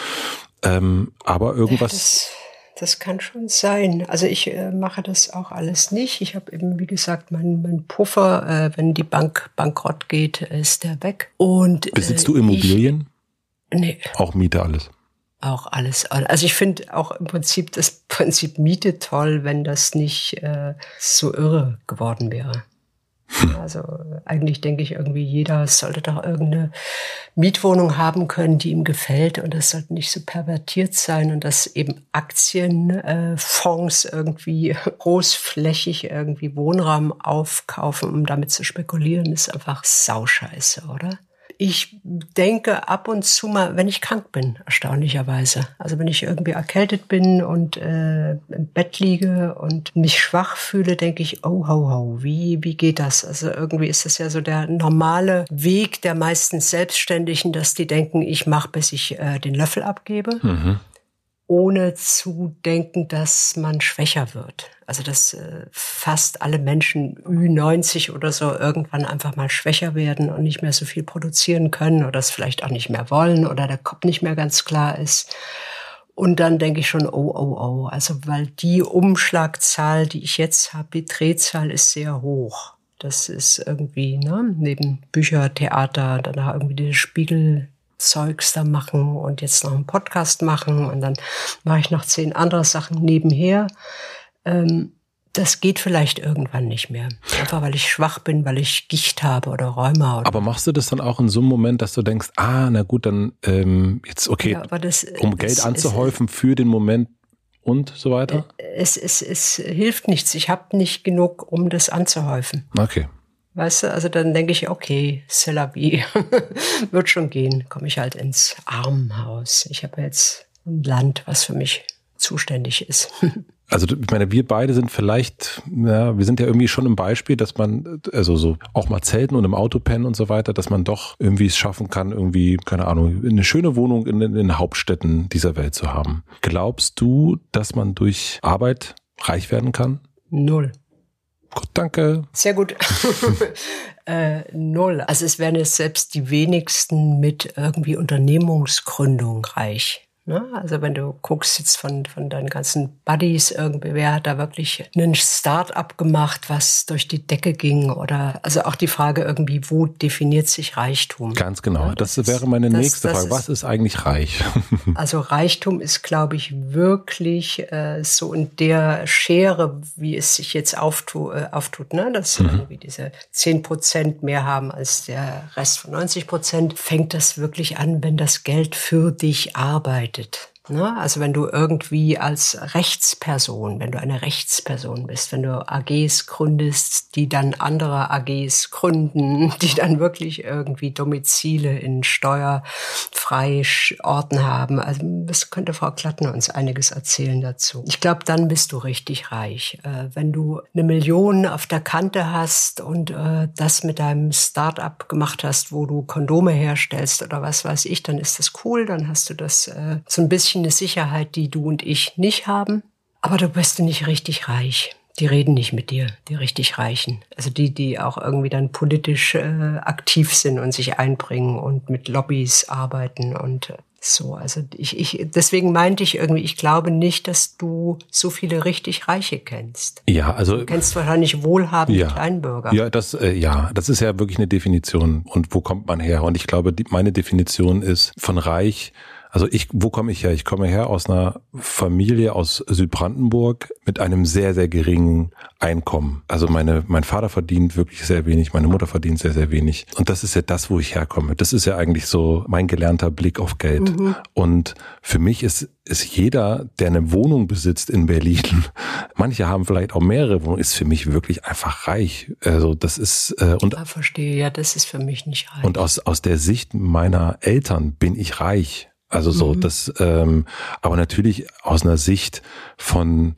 Aber irgendwas... Das kann schon sein. Also ich mache das auch alles nicht. Ich habe eben, wie gesagt, mein Puffer, wenn die Bank bankrott geht, ist der weg. Und besitzt du Immobilien? Nee. Auch Miete, alles? Auch alles. Also ich finde auch im Prinzip das Prinzip Miete toll, wenn das nicht so irre geworden wäre. Also eigentlich denke ich irgendwie, jeder sollte doch irgendeine Mietwohnung haben können, die ihm gefällt und das sollte nicht so pervertiert sein und dass eben Aktienfonds irgendwie großflächig irgendwie Wohnraum aufkaufen, um damit zu spekulieren, ist einfach sauscheiße, oder? Ich denke ab und zu mal, wenn ich krank bin, erstaunlicherweise. Also wenn ich irgendwie erkältet bin und im Bett liege und mich schwach fühle, denke ich, oh, wie geht das? Also irgendwie ist das ja so der normale Weg der meisten Selbstständigen, dass die denken, ich mache, bis ich den Löffel abgebe. Mhm. Ohne zu denken, dass man schwächer wird. Also dass fast alle Menschen Ü90 oder so irgendwann einfach mal schwächer werden und nicht mehr so viel produzieren können oder es vielleicht auch nicht mehr wollen oder der Kopf nicht mehr ganz klar ist. Und dann denke ich schon, oh. Also weil die Umschlagzahl, die ich jetzt habe, die Drehzahl ist sehr hoch. Das ist irgendwie, neben Bücher, Theater, danach irgendwie die Spiegelzeugs da machen und jetzt noch einen Podcast machen und dann mache ich noch 10 andere Sachen nebenher. Das geht vielleicht irgendwann nicht mehr. Einfach weil ich schwach bin, weil ich Gicht habe oder Rheuma. Aber machst du das dann auch in so einem Moment, dass du denkst, na gut, dann jetzt okay, ja, um Geld anzuhäufen für den Moment und so weiter? Es hilft nichts. Ich habe nicht genug, um das anzuhäufen. Okay. Weißt du, also dann denke ich, okay, c'est la vie. Wird schon gehen. Komme ich halt ins Armenhaus. Ich habe jetzt ein Land, was für mich zuständig ist. Also ich meine, wir beide sind vielleicht, wir sind ja irgendwie schon im Beispiel, dass man, also so auch mal zelten und im Auto pennen und so weiter, dass man doch irgendwie es schaffen kann, irgendwie, keine Ahnung, eine schöne Wohnung in den Hauptstädten dieser Welt zu haben. Glaubst du, dass man durch Arbeit reich werden kann? 0. Gut, danke. Sehr gut. 0. Also es werden jetzt selbst die wenigsten mit irgendwie Unternehmungsgründung reich. Also wenn du guckst jetzt von deinen ganzen Buddies irgendwie, wer hat da wirklich einen Start-up gemacht, was durch die Decke ging oder, also auch die Frage irgendwie, wo definiert sich Reichtum? Ganz genau. Ja, das wäre meine nächste Frage. Was ist eigentlich reich? Also Reichtum ist, glaube ich, wirklich so in der Schere, wie es sich jetzt auftut, ne? Dass irgendwie diese 10% mehr haben als der Rest von 90%, fängt das wirklich an, wenn das Geld für dich arbeitet. Also wenn du irgendwie als Rechtsperson, wenn du eine Rechtsperson bist, wenn du AGs gründest, die dann andere AGs gründen, die dann wirklich irgendwie Domizile in steuerfreie Orten haben. Also das könnte Frau Glattner uns einiges erzählen dazu. Ich glaube, dann bist du richtig reich. Wenn du 1 Million auf der Kante hast und das mit deinem Start-up gemacht hast, wo du Kondome herstellst oder was weiß ich, dann ist das cool. Dann hast du das so ein bisschen eine Sicherheit, die du und ich nicht haben. Aber du bist nicht richtig reich. Die reden nicht mit dir, die richtig Reichen. Also die auch irgendwie dann politisch aktiv sind und sich einbringen und mit Lobbys arbeiten und so. Also deswegen meinte ich irgendwie, ich glaube nicht, dass du so viele richtig Reiche kennst. Ja, also du kennst wahrscheinlich wohlhabende Kleinbürger. Ja, das ist ja wirklich eine Definition. Und wo kommt man her? Und ich glaube, meine Definition ist von reich Also wo komme ich her? Ich komme her aus einer Familie aus Südbrandenburg mit einem sehr, sehr geringen Einkommen. Also mein Vater verdient wirklich sehr wenig, meine Mutter verdient sehr, sehr wenig. Und das ist ja das, wo ich herkomme. Das ist ja eigentlich so mein gelernter Blick auf Geld. Und für mich ist jeder, der eine Wohnung besitzt in Berlin, manche haben vielleicht auch mehrere Wohnungen, ist für mich wirklich einfach reich. Also das ist und ich verstehe, ja, das ist für mich nicht reich. Und aus der Sicht meiner Eltern bin ich reich. Also so, das, aber natürlich aus einer Sicht von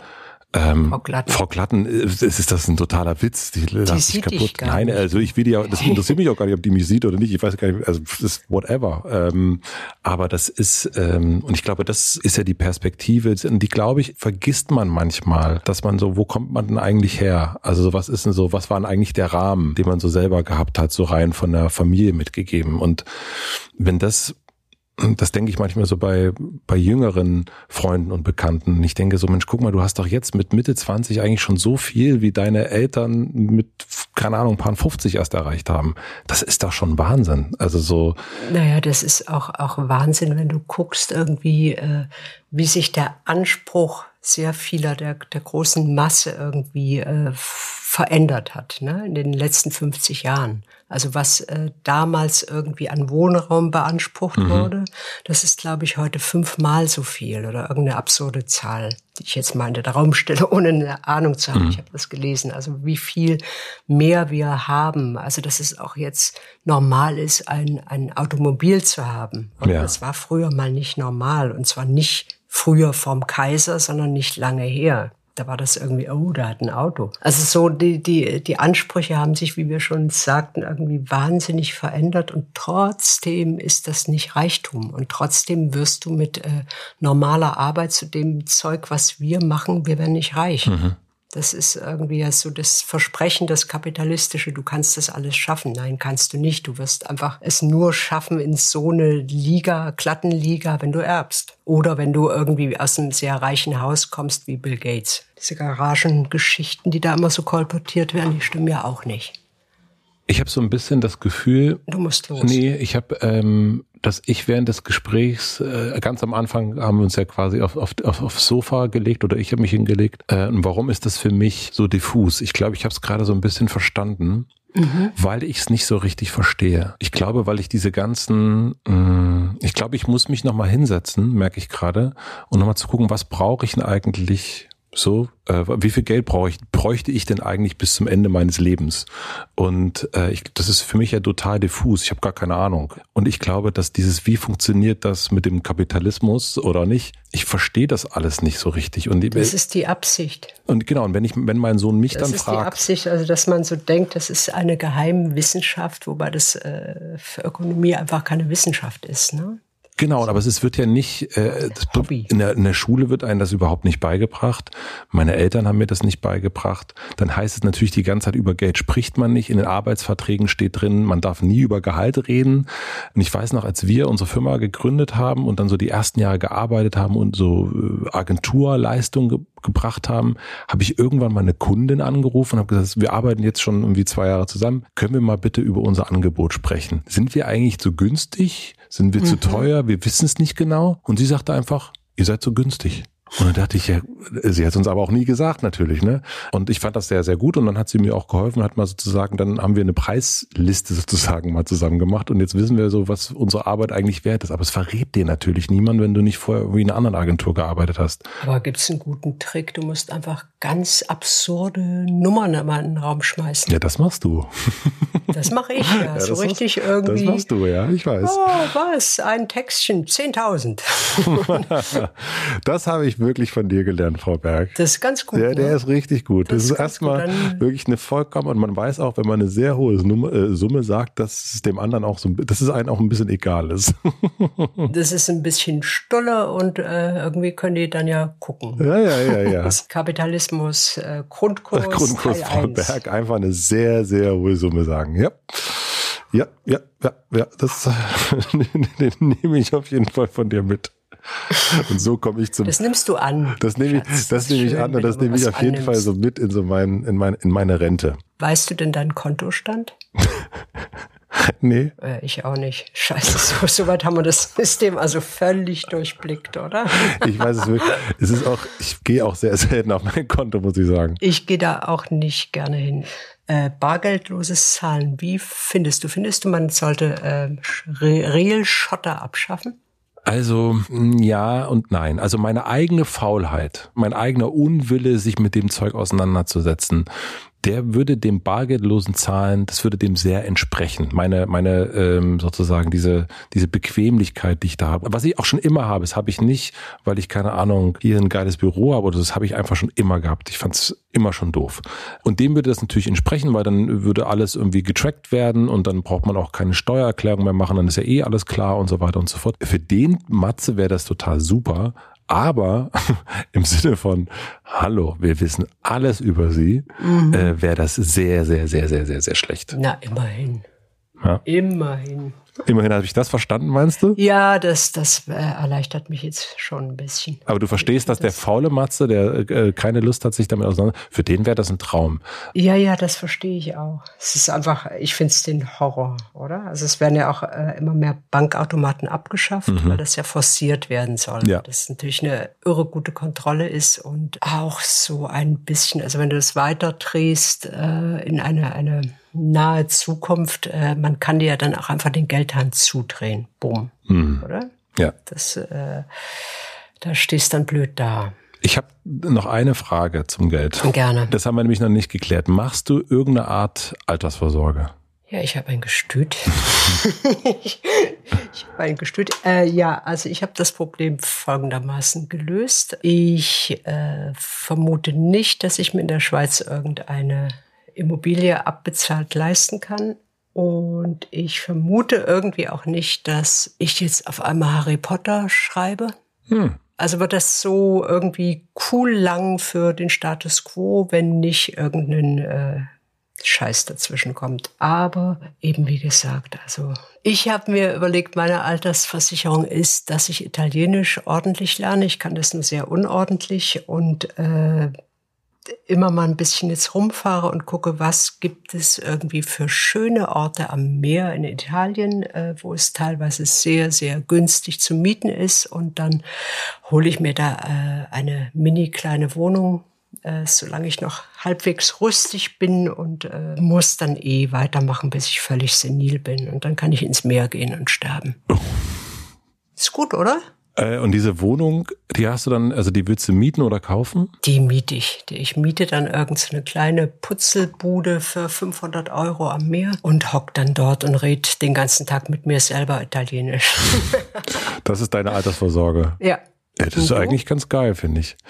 Frau Glatten, ist das ein totaler Witz. Die lacht sich kaputt. Nein, nicht. Also ich will ja, das interessiert mich auch gar nicht, ob die mich sieht oder nicht. Ich weiß gar nicht, also das ist whatever. Aber das ist, und ich glaube, das ist ja die Perspektive, und die, glaube ich, vergisst man manchmal, dass man so, wo kommt man denn eigentlich her? Also was ist denn so, was war denn eigentlich der Rahmen, den man so selber gehabt hat, so rein von der Familie mitgegeben? Und wenn das denke ich manchmal so bei jüngeren Freunden und Bekannten. Ich denke so, Mensch, guck mal, du hast doch jetzt mit Mitte 20 eigentlich schon so viel, wie deine Eltern mit, keine Ahnung, paar 50 erst erreicht haben. Das ist doch schon Wahnsinn. Also so. Naja, das ist auch Wahnsinn, wenn du guckst irgendwie, wie sich der Anspruch sehr vieler der großen Masse irgendwie verändert hat, ne, in den letzten 50 Jahren. Also was damals irgendwie an Wohnraum beansprucht wurde, das ist, glaube ich, heute 5-mal so viel oder irgendeine absurde Zahl, die ich jetzt mal in der Raum stelle, ohne eine Ahnung zu haben. Ich habe das gelesen. Also wie viel mehr wir haben. Also dass es auch jetzt normal ist, ein Automobil zu haben. Und das war früher mal nicht normal. Und zwar nicht früher vom Kaiser, sondern nicht lange her. Da war das irgendwie, oh, da hat ein Auto. Also so die Ansprüche haben sich, wie wir schon sagten, irgendwie wahnsinnig verändert und trotzdem ist das nicht Reichtum und trotzdem wirst du mit normaler Arbeit zu dem Zeug, was wir machen, wir werden nicht reich. Das ist irgendwie ja so das Versprechen, das Kapitalistische, du kannst das alles schaffen. Nein, kannst du nicht. Du wirst einfach es nur schaffen in so eine Liga, Plattenliga, wenn du erbst. Oder wenn du irgendwie aus einem sehr reichen Haus kommst wie Bill Gates. Diese Garagengeschichten, die da immer so kolportiert werden, die stimmen ja auch nicht. Ich habe so ein bisschen das Gefühl... Du musst los. Nee, ich habe... dass ich während des Gesprächs, ganz am Anfang haben wir uns ja quasi aufs Sofa gelegt oder ich habe mich hingelegt. Und warum ist das für mich so diffus? Ich glaube, ich habe es gerade so ein bisschen verstanden, weil ich es nicht so richtig verstehe. Ich glaube, weil ich diese ganzen, ich glaube, ich muss mich nochmal hinsetzen, merke ich gerade, und nochmal zu gucken, was brauche ich denn eigentlich so, wie viel Geld bräuchte ich denn eigentlich bis zum Ende meines Lebens? Und das ist für mich ja total diffus. Ich habe gar keine Ahnung. Und ich glaube, dass wie funktioniert das mit dem Kapitalismus oder nicht? Ich verstehe das alles nicht so richtig. Und das ist die Absicht. Und genau, und wenn mein Sohn mich dann fragt. Das ist die Absicht, also dass man so denkt, das ist eine geheime Wissenschaft, wobei das für Ökonomie einfach keine Wissenschaft ist, ne? Genau, aber es wird ja nicht, in der Schule wird einem das überhaupt nicht beigebracht. Meine Eltern haben mir das nicht beigebracht. Dann heißt es natürlich die ganze Zeit, über Geld spricht man nicht. In den Arbeitsverträgen steht drin, man darf nie über Gehalt reden. Und ich weiß noch, als wir unsere Firma gegründet haben und dann so die ersten Jahre gearbeitet haben und so Agenturleistungen gebracht haben, habe ich irgendwann mal eine Kundin angerufen und habe gesagt, wir arbeiten jetzt schon irgendwie 2 Jahre zusammen. Können wir mal bitte über unser Angebot sprechen? Sind wir eigentlich zu günstig? Sind wir zu teuer? Wir wissen es nicht genau. Und sie sagte einfach, ihr seid so günstig. Und dann dachte ich, ja, sie hat uns aber auch nie gesagt natürlich, ne? Und ich fand das sehr, sehr gut und dann hat sie mir auch geholfen, hat mal sozusagen, dann haben wir eine Preisliste sozusagen mal zusammen gemacht und jetzt wissen wir so, was unsere Arbeit eigentlich wert ist. Aber es verrät dir natürlich niemand, wenn du nicht vorher wie in einer anderen Agentur gearbeitet hast. Aber gibt's einen guten Trick? Du musst einfach ganz absurde Nummern immer in den Raum schmeißen. Ja, das machst du. Das mache ich ja, so richtig irgendwie. Das machst du, ja, ich weiß. Oh, was? Ein Textchen, 10.000. Das habe ich wirklich von dir gelernt, Frau Berg. Das ist ganz gut. Der ist richtig gut. Das ist erstmal wirklich eine vollkommen, und man weiß auch, wenn man eine sehr hohe Summe sagt, dass es dem anderen auch dass es einem auch ein bisschen egal ist. Das ist ein bisschen Stulle und irgendwie können die dann ja gucken. Ja. Das Kapitalismus, Grundkurs Frau Berg, einfach eine sehr, sehr hohe Summe sagen. Ja, das den nehme ich auf jeden Fall von dir mit. Und so komme ich zum. Das nimmst du an. Das nehme ich an und das nehme ich auf jeden Fall so mit in meine Rente. Weißt du denn deinen Kontostand? Nee. Ich auch nicht. Scheiße, so weit haben wir das System also völlig durchblickt, oder? Ich weiß es wirklich. Ich gehe auch sehr selten auf mein Konto, muss ich sagen. Ich gehe da auch nicht gerne hin. Bargeldloses Zahlen, wie findest du? Findest du, man sollte Real-Schotter abschaffen? Also ja und nein. Also meine eigene Faulheit, mein eigener Unwille, sich mit dem Zeug auseinanderzusetzen, der würde dem bargeldlosen Zahlen, das würde dem sehr entsprechen. Meine sozusagen diese Bequemlichkeit, die ich da habe. Was ich auch schon immer habe, das habe ich nicht, weil ich, keine Ahnung, hier ein geiles Büro habe, oder das habe ich einfach schon immer gehabt. Ich fand es immer schon doof. Und dem würde das natürlich entsprechen, weil dann würde alles irgendwie getrackt werden und dann braucht man auch keine Steuererklärung mehr machen, dann ist ja eh alles klar und so weiter und so fort. Für den Matze wäre das total super. Aber im Sinne von, hallo, wir wissen alles über Sie, wäre das sehr, sehr, sehr, sehr, sehr, sehr schlecht. Na, immerhin. Ja. Immerhin. Immerhin habe ich das verstanden, meinst du? Ja, das erleichtert mich jetzt schon ein bisschen. Aber du verstehst, dass der faule Matze, der keine Lust hat, sich damit auseinander, für den wäre das ein Traum. Ja, das verstehe ich auch. Es ist einfach, ich finde es den Horror, oder? Also es werden ja auch immer mehr Bankautomaten abgeschafft, weil das ja forciert werden soll. Ja. Das natürlich eine irre gute Kontrolle ist und auch so ein bisschen, also wenn du das weiter drehst in eine nahe Zukunft, man kann dir ja dann auch einfach den Geldhahn zudrehen. Bumm. Oder? Ja. Da stehst dann blöd da. Ich habe noch eine Frage zum Geld. Gerne. Das haben wir nämlich noch nicht geklärt. Machst du irgendeine Art Altersvorsorge? Ja, ich habe ein Gestüt. ich habe ein Gestüt. Also ich habe das Problem folgendermaßen gelöst. Ich vermute nicht, dass ich mir in der Schweiz irgendeine Immobilie abbezahlt leisten kann. Und ich vermute irgendwie auch nicht, dass ich jetzt auf einmal Harry Potter schreibe. Also wird das so irgendwie cool lang für den Status quo, wenn nicht irgendein Scheiß dazwischen kommt. Aber eben wie gesagt, also ich habe mir überlegt, meine Altersversicherung ist, dass ich Italienisch ordentlich lerne. Ich kann das nur sehr unordentlich und immer mal ein bisschen jetzt rumfahre und gucke, was gibt es irgendwie für schöne Orte am Meer in Italien, wo es teilweise sehr, sehr günstig zu mieten ist. Und dann hole ich mir da eine mini kleine Wohnung, solange ich noch halbwegs rüstig bin und muss dann weitermachen, bis ich völlig senil bin. Und dann kann ich ins Meer gehen und sterben. Ist gut, oder? Und diese Wohnung, die hast du dann, also die willst du mieten oder kaufen? Die miete ich. Ich miete dann irgend so eine kleine Putzelbude für 500 € am Meer und hock dann dort und red den ganzen Tag mit mir selber Italienisch. Das ist deine Altersvorsorge? Ja. Das ist eigentlich ganz geil, finde ich.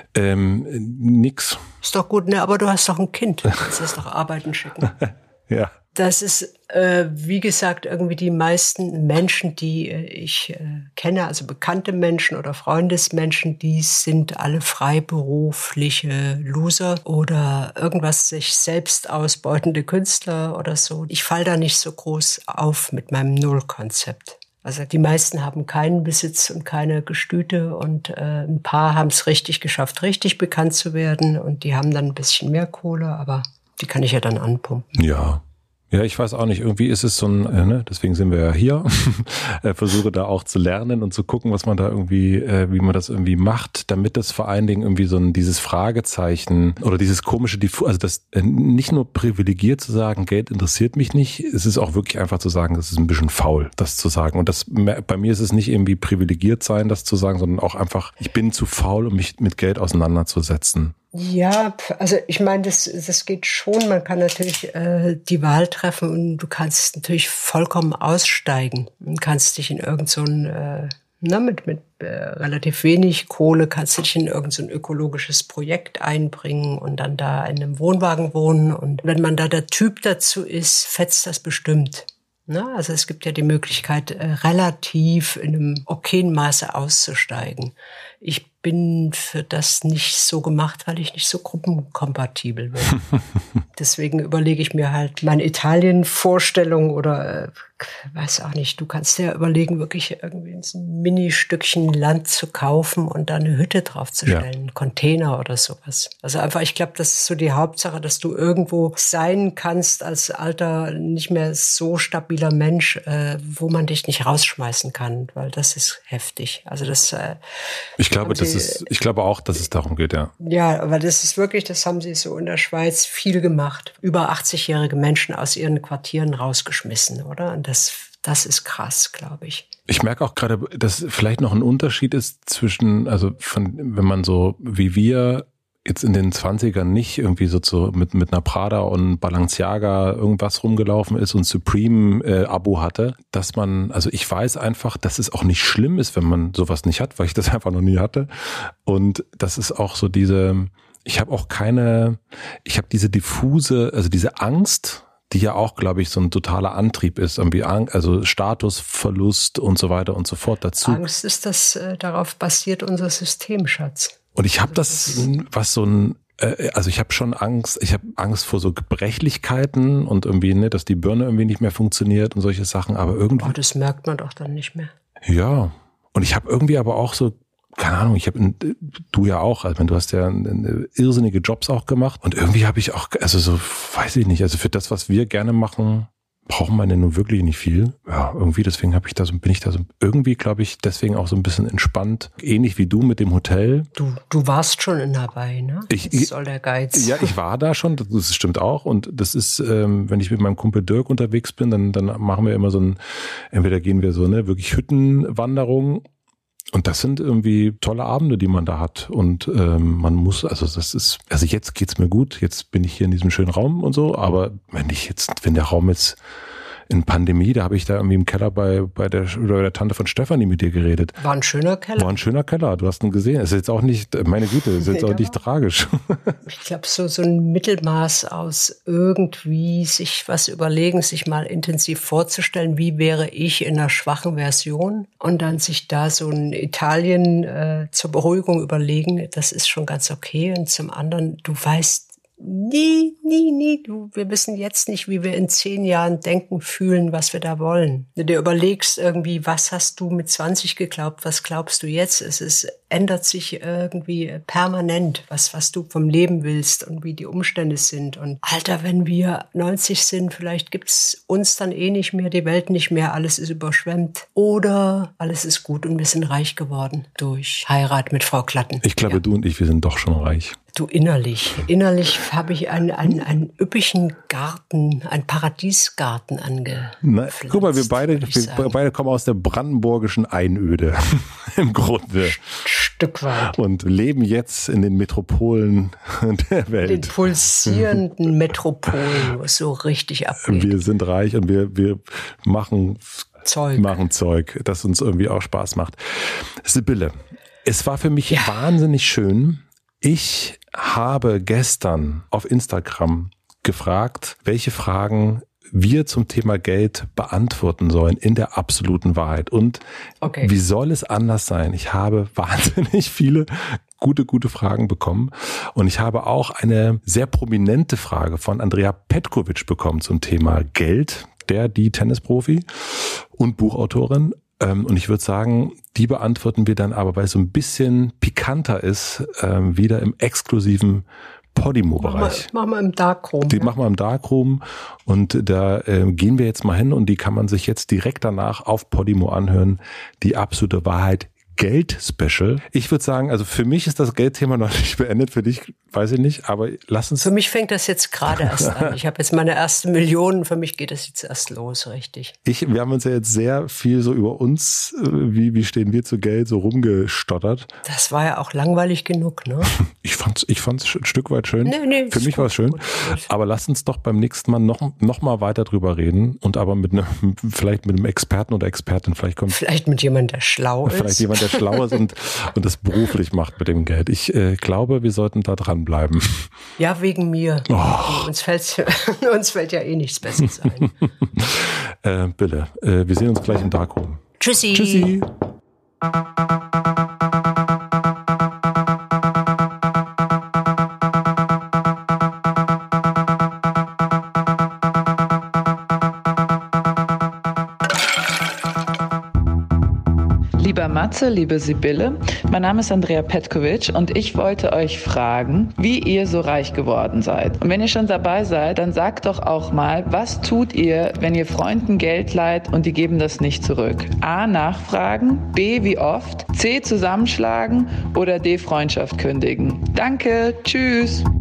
Nix. Ist doch gut, ne? Aber du hast doch ein Kind. Du kannst das doch arbeiten schicken. Ja. Das ist, wie gesagt, irgendwie die meisten Menschen, die ich kenne, also bekannte Menschen oder Freundesmenschen, die sind alle freiberufliche Loser oder irgendwas sich selbst ausbeutende Künstler oder so. Ich falle da nicht so groß auf mit meinem Nullkonzept. Also die meisten haben keinen Besitz und keine Gestüte und ein paar haben es richtig geschafft, richtig bekannt zu werden und die haben dann ein bisschen mehr Kohle, aber die kann ich ja dann anpumpen. Ja. Ja, ich weiß auch nicht, irgendwie ist es so ein, deswegen sind wir ja hier, versuche da auch zu lernen und zu gucken, was man da irgendwie, wie man das irgendwie macht, damit das vor allen Dingen irgendwie so dieses Fragezeichen oder dieses komische, also das nicht nur privilegiert zu sagen, Geld interessiert mich nicht, es ist auch wirklich einfach zu sagen, das ist ein bisschen faul, das zu sagen. Und das bei mir ist es nicht irgendwie privilegiert sein, das zu sagen, sondern auch einfach, ich bin zu faul, um mich mit Geld auseinanderzusetzen. Ja, also ich meine, das geht schon. Man kann natürlich die Wahl treffen und du kannst natürlich vollkommen aussteigen und kannst dich in irgend so ein, mit relativ wenig Kohle kannst du dich in irgend so ein ökologisches Projekt einbringen und dann da in einem Wohnwagen wohnen. Und wenn man da der Typ dazu ist, fetzt das bestimmt. Na, also es gibt ja die Möglichkeit, relativ in einem okayen Maße auszusteigen. Ich bin für das nicht so gemacht, weil ich nicht so gruppenkompatibel bin. Deswegen überlege ich mir halt meine Italien-Vorstellung oder weiß auch nicht, du kannst dir überlegen, wirklich irgendwie ein Mini-Stückchen Land zu kaufen und da eine Hütte draufzustellen, einen Container oder sowas. Also einfach, ich glaube, das ist so die Hauptsache, dass du irgendwo sein kannst als alter, nicht mehr so stabiler Mensch, wo man dich nicht rausschmeißen kann, weil das ist heftig. Also das. Ich glaube auch, dass es darum geht, ja. Ja, aber das ist wirklich, das haben sie so in der Schweiz viel gemacht. Über 80-jährige Menschen aus ihren Quartieren rausgeschmissen, oder? Und das ist krass, glaube ich. Ich merke auch gerade, dass vielleicht noch ein Unterschied ist zwischen, also wenn man so wie wir jetzt in den 20ern nicht irgendwie so mit einer Prada und Balenciaga irgendwas rumgelaufen ist und Supreme-Abo hatte, dass man, also ich weiß einfach, dass es auch nicht schlimm ist, wenn man sowas nicht hat, weil ich das einfach noch nie hatte. Und das ist auch so ich habe diese diffuse, also diese Angst, die ja auch, glaube ich, so ein totaler Antrieb ist, irgendwie also Statusverlust und so weiter und so fort dazu. Angst ist das, darauf basiert unser System, Schatz. Und ich habe ich habe schon Angst, vor so Gebrechlichkeiten und irgendwie, ne, dass die Birne irgendwie nicht mehr funktioniert und solche Sachen, aber irgendwie. Oh, das merkt man doch dann nicht mehr. Ja. Und ich habe irgendwie aber auch so, keine Ahnung, du ja auch, also du hast ja irrsinnige Jobs auch gemacht und irgendwie habe ich auch, also so, weiß ich nicht, also für das, was wir gerne machen, brauchen wir denn nun wirklich nicht viel. Ja, irgendwie, deswegen bin ich da so, irgendwie glaube ich, deswegen auch so ein bisschen entspannt. Ähnlich wie du mit dem Hotel. Du warst schon in Hawaii, ne? Das soll der Geiz. Ja, ich war da schon, das stimmt auch. Und das ist, wenn ich mit meinem Kumpel Dirk unterwegs bin, dann machen wir immer entweder gehen wir so, ne, wirklich Hüttenwanderung. Und das sind irgendwie tolle Abende, die man da hat. Und man muss, also jetzt geht's mir gut, jetzt bin ich hier in diesem schönen Raum und so, aber wenn der Raum jetzt in Pandemie, da habe ich da irgendwie im Keller bei der Tante von Stefanie mit dir geredet. War ein schöner Keller. Du hast ihn gesehen. Ist jetzt auch nicht, meine Güte, ist jetzt auch nicht tragisch. Ich glaube, so ein Mittelmaß aus irgendwie sich was überlegen, sich mal intensiv vorzustellen, wie wäre ich in einer schwachen Version und dann sich da so ein Italien zur Beruhigung überlegen, das ist schon ganz okay. Und zum anderen, du weißt, nie, wir wissen jetzt nicht, wie wir in 10 Jahren denken, fühlen, was wir da wollen. Wenn du dir überlegst irgendwie, was hast du mit 20 geglaubt, was glaubst du jetzt? Es ändert sich irgendwie permanent, was du vom Leben willst und wie die Umstände sind. Und Alter, wenn wir 90 sind, vielleicht gibt's uns dann nicht mehr, die Welt nicht mehr, alles ist überschwemmt. Oder alles ist gut und wir sind reich geworden durch Heirat mit Frau Klatten. Ich glaube, Du und ich, wir sind doch schon reich. Du, innerlich habe ich einen üppigen Garten, einen Paradiesgarten angepflanzt. Guck mal, wir beide kommen aus der brandenburgischen Einöde im Grunde. Stück weit. Und leben jetzt in den Metropolen der Welt. Den pulsierenden Metropolen, wo es so richtig abgeht. Wir sind reich und wir machen Zeug, das uns irgendwie auch Spaß macht. Sibylle, es war für mich wahnsinnig schön. Ich habe gestern auf Instagram gefragt, welche Fragen wir zum Thema Geld beantworten sollen in der absoluten Wahrheit. Und Wie soll es anders sein? Ich habe wahnsinnig viele gute Fragen bekommen. Und ich habe auch eine sehr prominente Frage von Andrea Petkovic bekommen zum Thema Geld, die Tennisprofi und Buchautorin. Und ich würde sagen, die beantworten wir dann aber, weil es so ein bisschen pikanter ist, wieder im exklusiven Podimo-Bereich. Machen wir im Darkroom. Die machen wir im Darkroom und da gehen wir jetzt mal hin und die kann man sich jetzt direkt danach auf Podimo anhören. Die absolute Wahrheit. Geld-Special. Ich würde sagen, also für mich ist das Geldthema noch nicht beendet, für dich weiß ich nicht, aber lass uns... Für mich fängt das jetzt gerade erst an. Ich habe jetzt meine ersten Millionen, für mich geht das jetzt erst los, richtig. Wir haben uns ja jetzt sehr viel so über uns, wie stehen wir zu Geld, so rumgestottert. Das war ja auch langweilig genug, ne? Ich fand's ein Stück weit schön. Nee, für mich war es schön. Gut. Aber lass uns doch beim nächsten Mal noch mal weiter drüber reden und aber vielleicht mit einem Experten oder Expertin, vielleicht mit jemandem, der schlau ist. Vielleicht jemand, der schlau ist und das beruflich macht mit dem Geld. Ich glaube, wir sollten da dranbleiben. Ja, wegen mir. Oh. Uns fällt ja eh nichts Besseres ein. Bitte, wir sehen uns gleich im Darkroom. Tschüssi. Matze, liebe Sibylle. Mein Name ist Andrea Petkovic und ich wollte euch fragen, wie ihr so reich geworden seid. Und wenn ihr schon dabei seid, dann sagt doch auch mal, was tut ihr, wenn ihr Freunden Geld leiht und die geben das nicht zurück? A, nachfragen, B, wie oft, C, zusammenschlagen oder D, Freundschaft kündigen. Danke, tschüss.